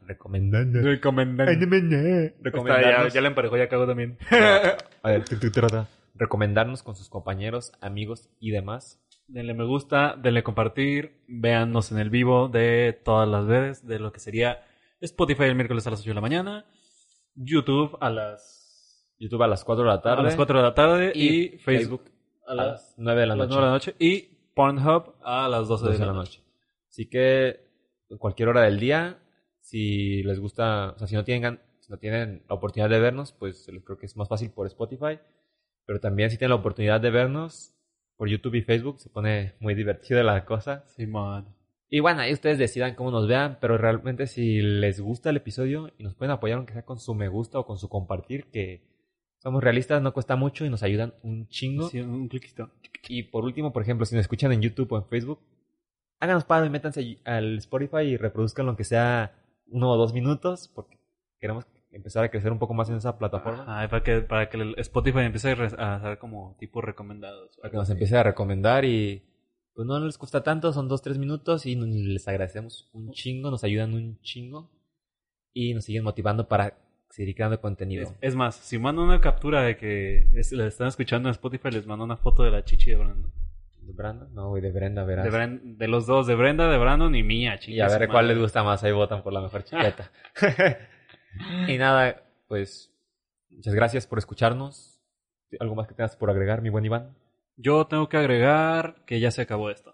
Recomendarnos. Ya le emparejó, ya cagó también. A ver, trata. Recomendarnos con sus compañeros, amigos y demás. Denle me gusta, denle compartir, véannos en el vivo de todas las veces, de lo que sería Spotify el miércoles a las 8 de la mañana, YouTube a las 4 de la tarde. a las 4 de la tarde Y y Facebook a las 9 de la a las noche. 9 de la noche y Pornhub a las 12 de la noche. Así que cualquier hora del día, si les gusta, o sea, si no tienen la oportunidad de vernos, pues creo que es más fácil por Spotify. Pero también si tienen la oportunidad de vernos por YouTube y Facebook, se pone muy divertida la cosa. Simón. Y bueno, ahí ustedes decidan cómo nos vean, pero realmente si les gusta el episodio y nos pueden apoyar aunque sea con su me gusta o con su compartir, que somos realistas, no cuesta mucho y nos ayudan un chingo. Sí, un cliquito. Y por último, por ejemplo, si nos escuchan en YouTube o en Facebook, háganos paro y métanse al Spotify y reproduzcan lo que sea 1 o 2 minutos, porque queremos empezar a crecer un poco más en esa plataforma. Ajá, para que el Spotify empiece a hacer como tipo recomendados. Para que nos empiece a recomendar y pues no les cuesta tanto, son 2-3 minutos y les agradecemos un chingo, nos ayudan un chingo y nos siguen motivando para seguir creando contenido. Es más, si mando una captura de que le están escuchando en Spotify, les mando una foto de la chichi de Brandon. ¿De Brandon? No, güey, de Brenda, verás. De los dos, de Brenda, de Brandon y mía, Y a ver cuál les gusta más, ahí votan por la mejor chiqueta. Y nada, pues muchas gracias por escucharnos. ¿Algo más que tengas por agregar, mi buen Iván? Yo tengo que agregar que ya se acabó esto.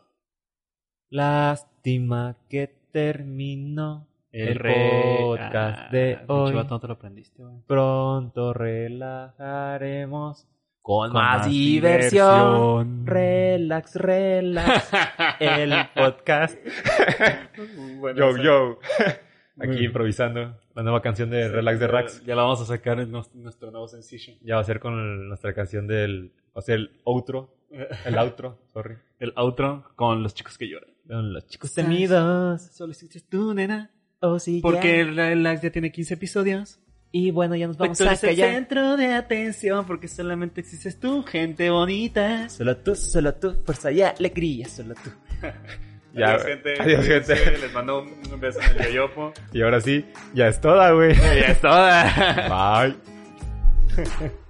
Lástima que terminó el podcast de hoy. Chivato, no te lo aprendiste, güey. Pronto relajaremos con más más diversión. diversión. Relax, el podcast. Bueno, Yo. Aquí improvisando la nueva canción de Relax de Rax. Ya la vamos a sacar en nuestro nuevo sencillo. Ya va a ser con nuestra canción va a ser el outro, sorry. El outro con los chicos que lloran. Con los chicos temidos. Solo existes tú, nena. Oh, sí, Porque ya. el Relax ya tiene 15 episodios. Y bueno, ya nos vamos Tú a eres el callar. centro de atención porque solamente existes tú, gente bonita. Solo tú, fuerza y alegría, solo tú. Adiós, gente. Adiós, gente. Les mando un beso en el yoyopo. Y ahora sí, ya es toda, güey. Ya es toda. Bye.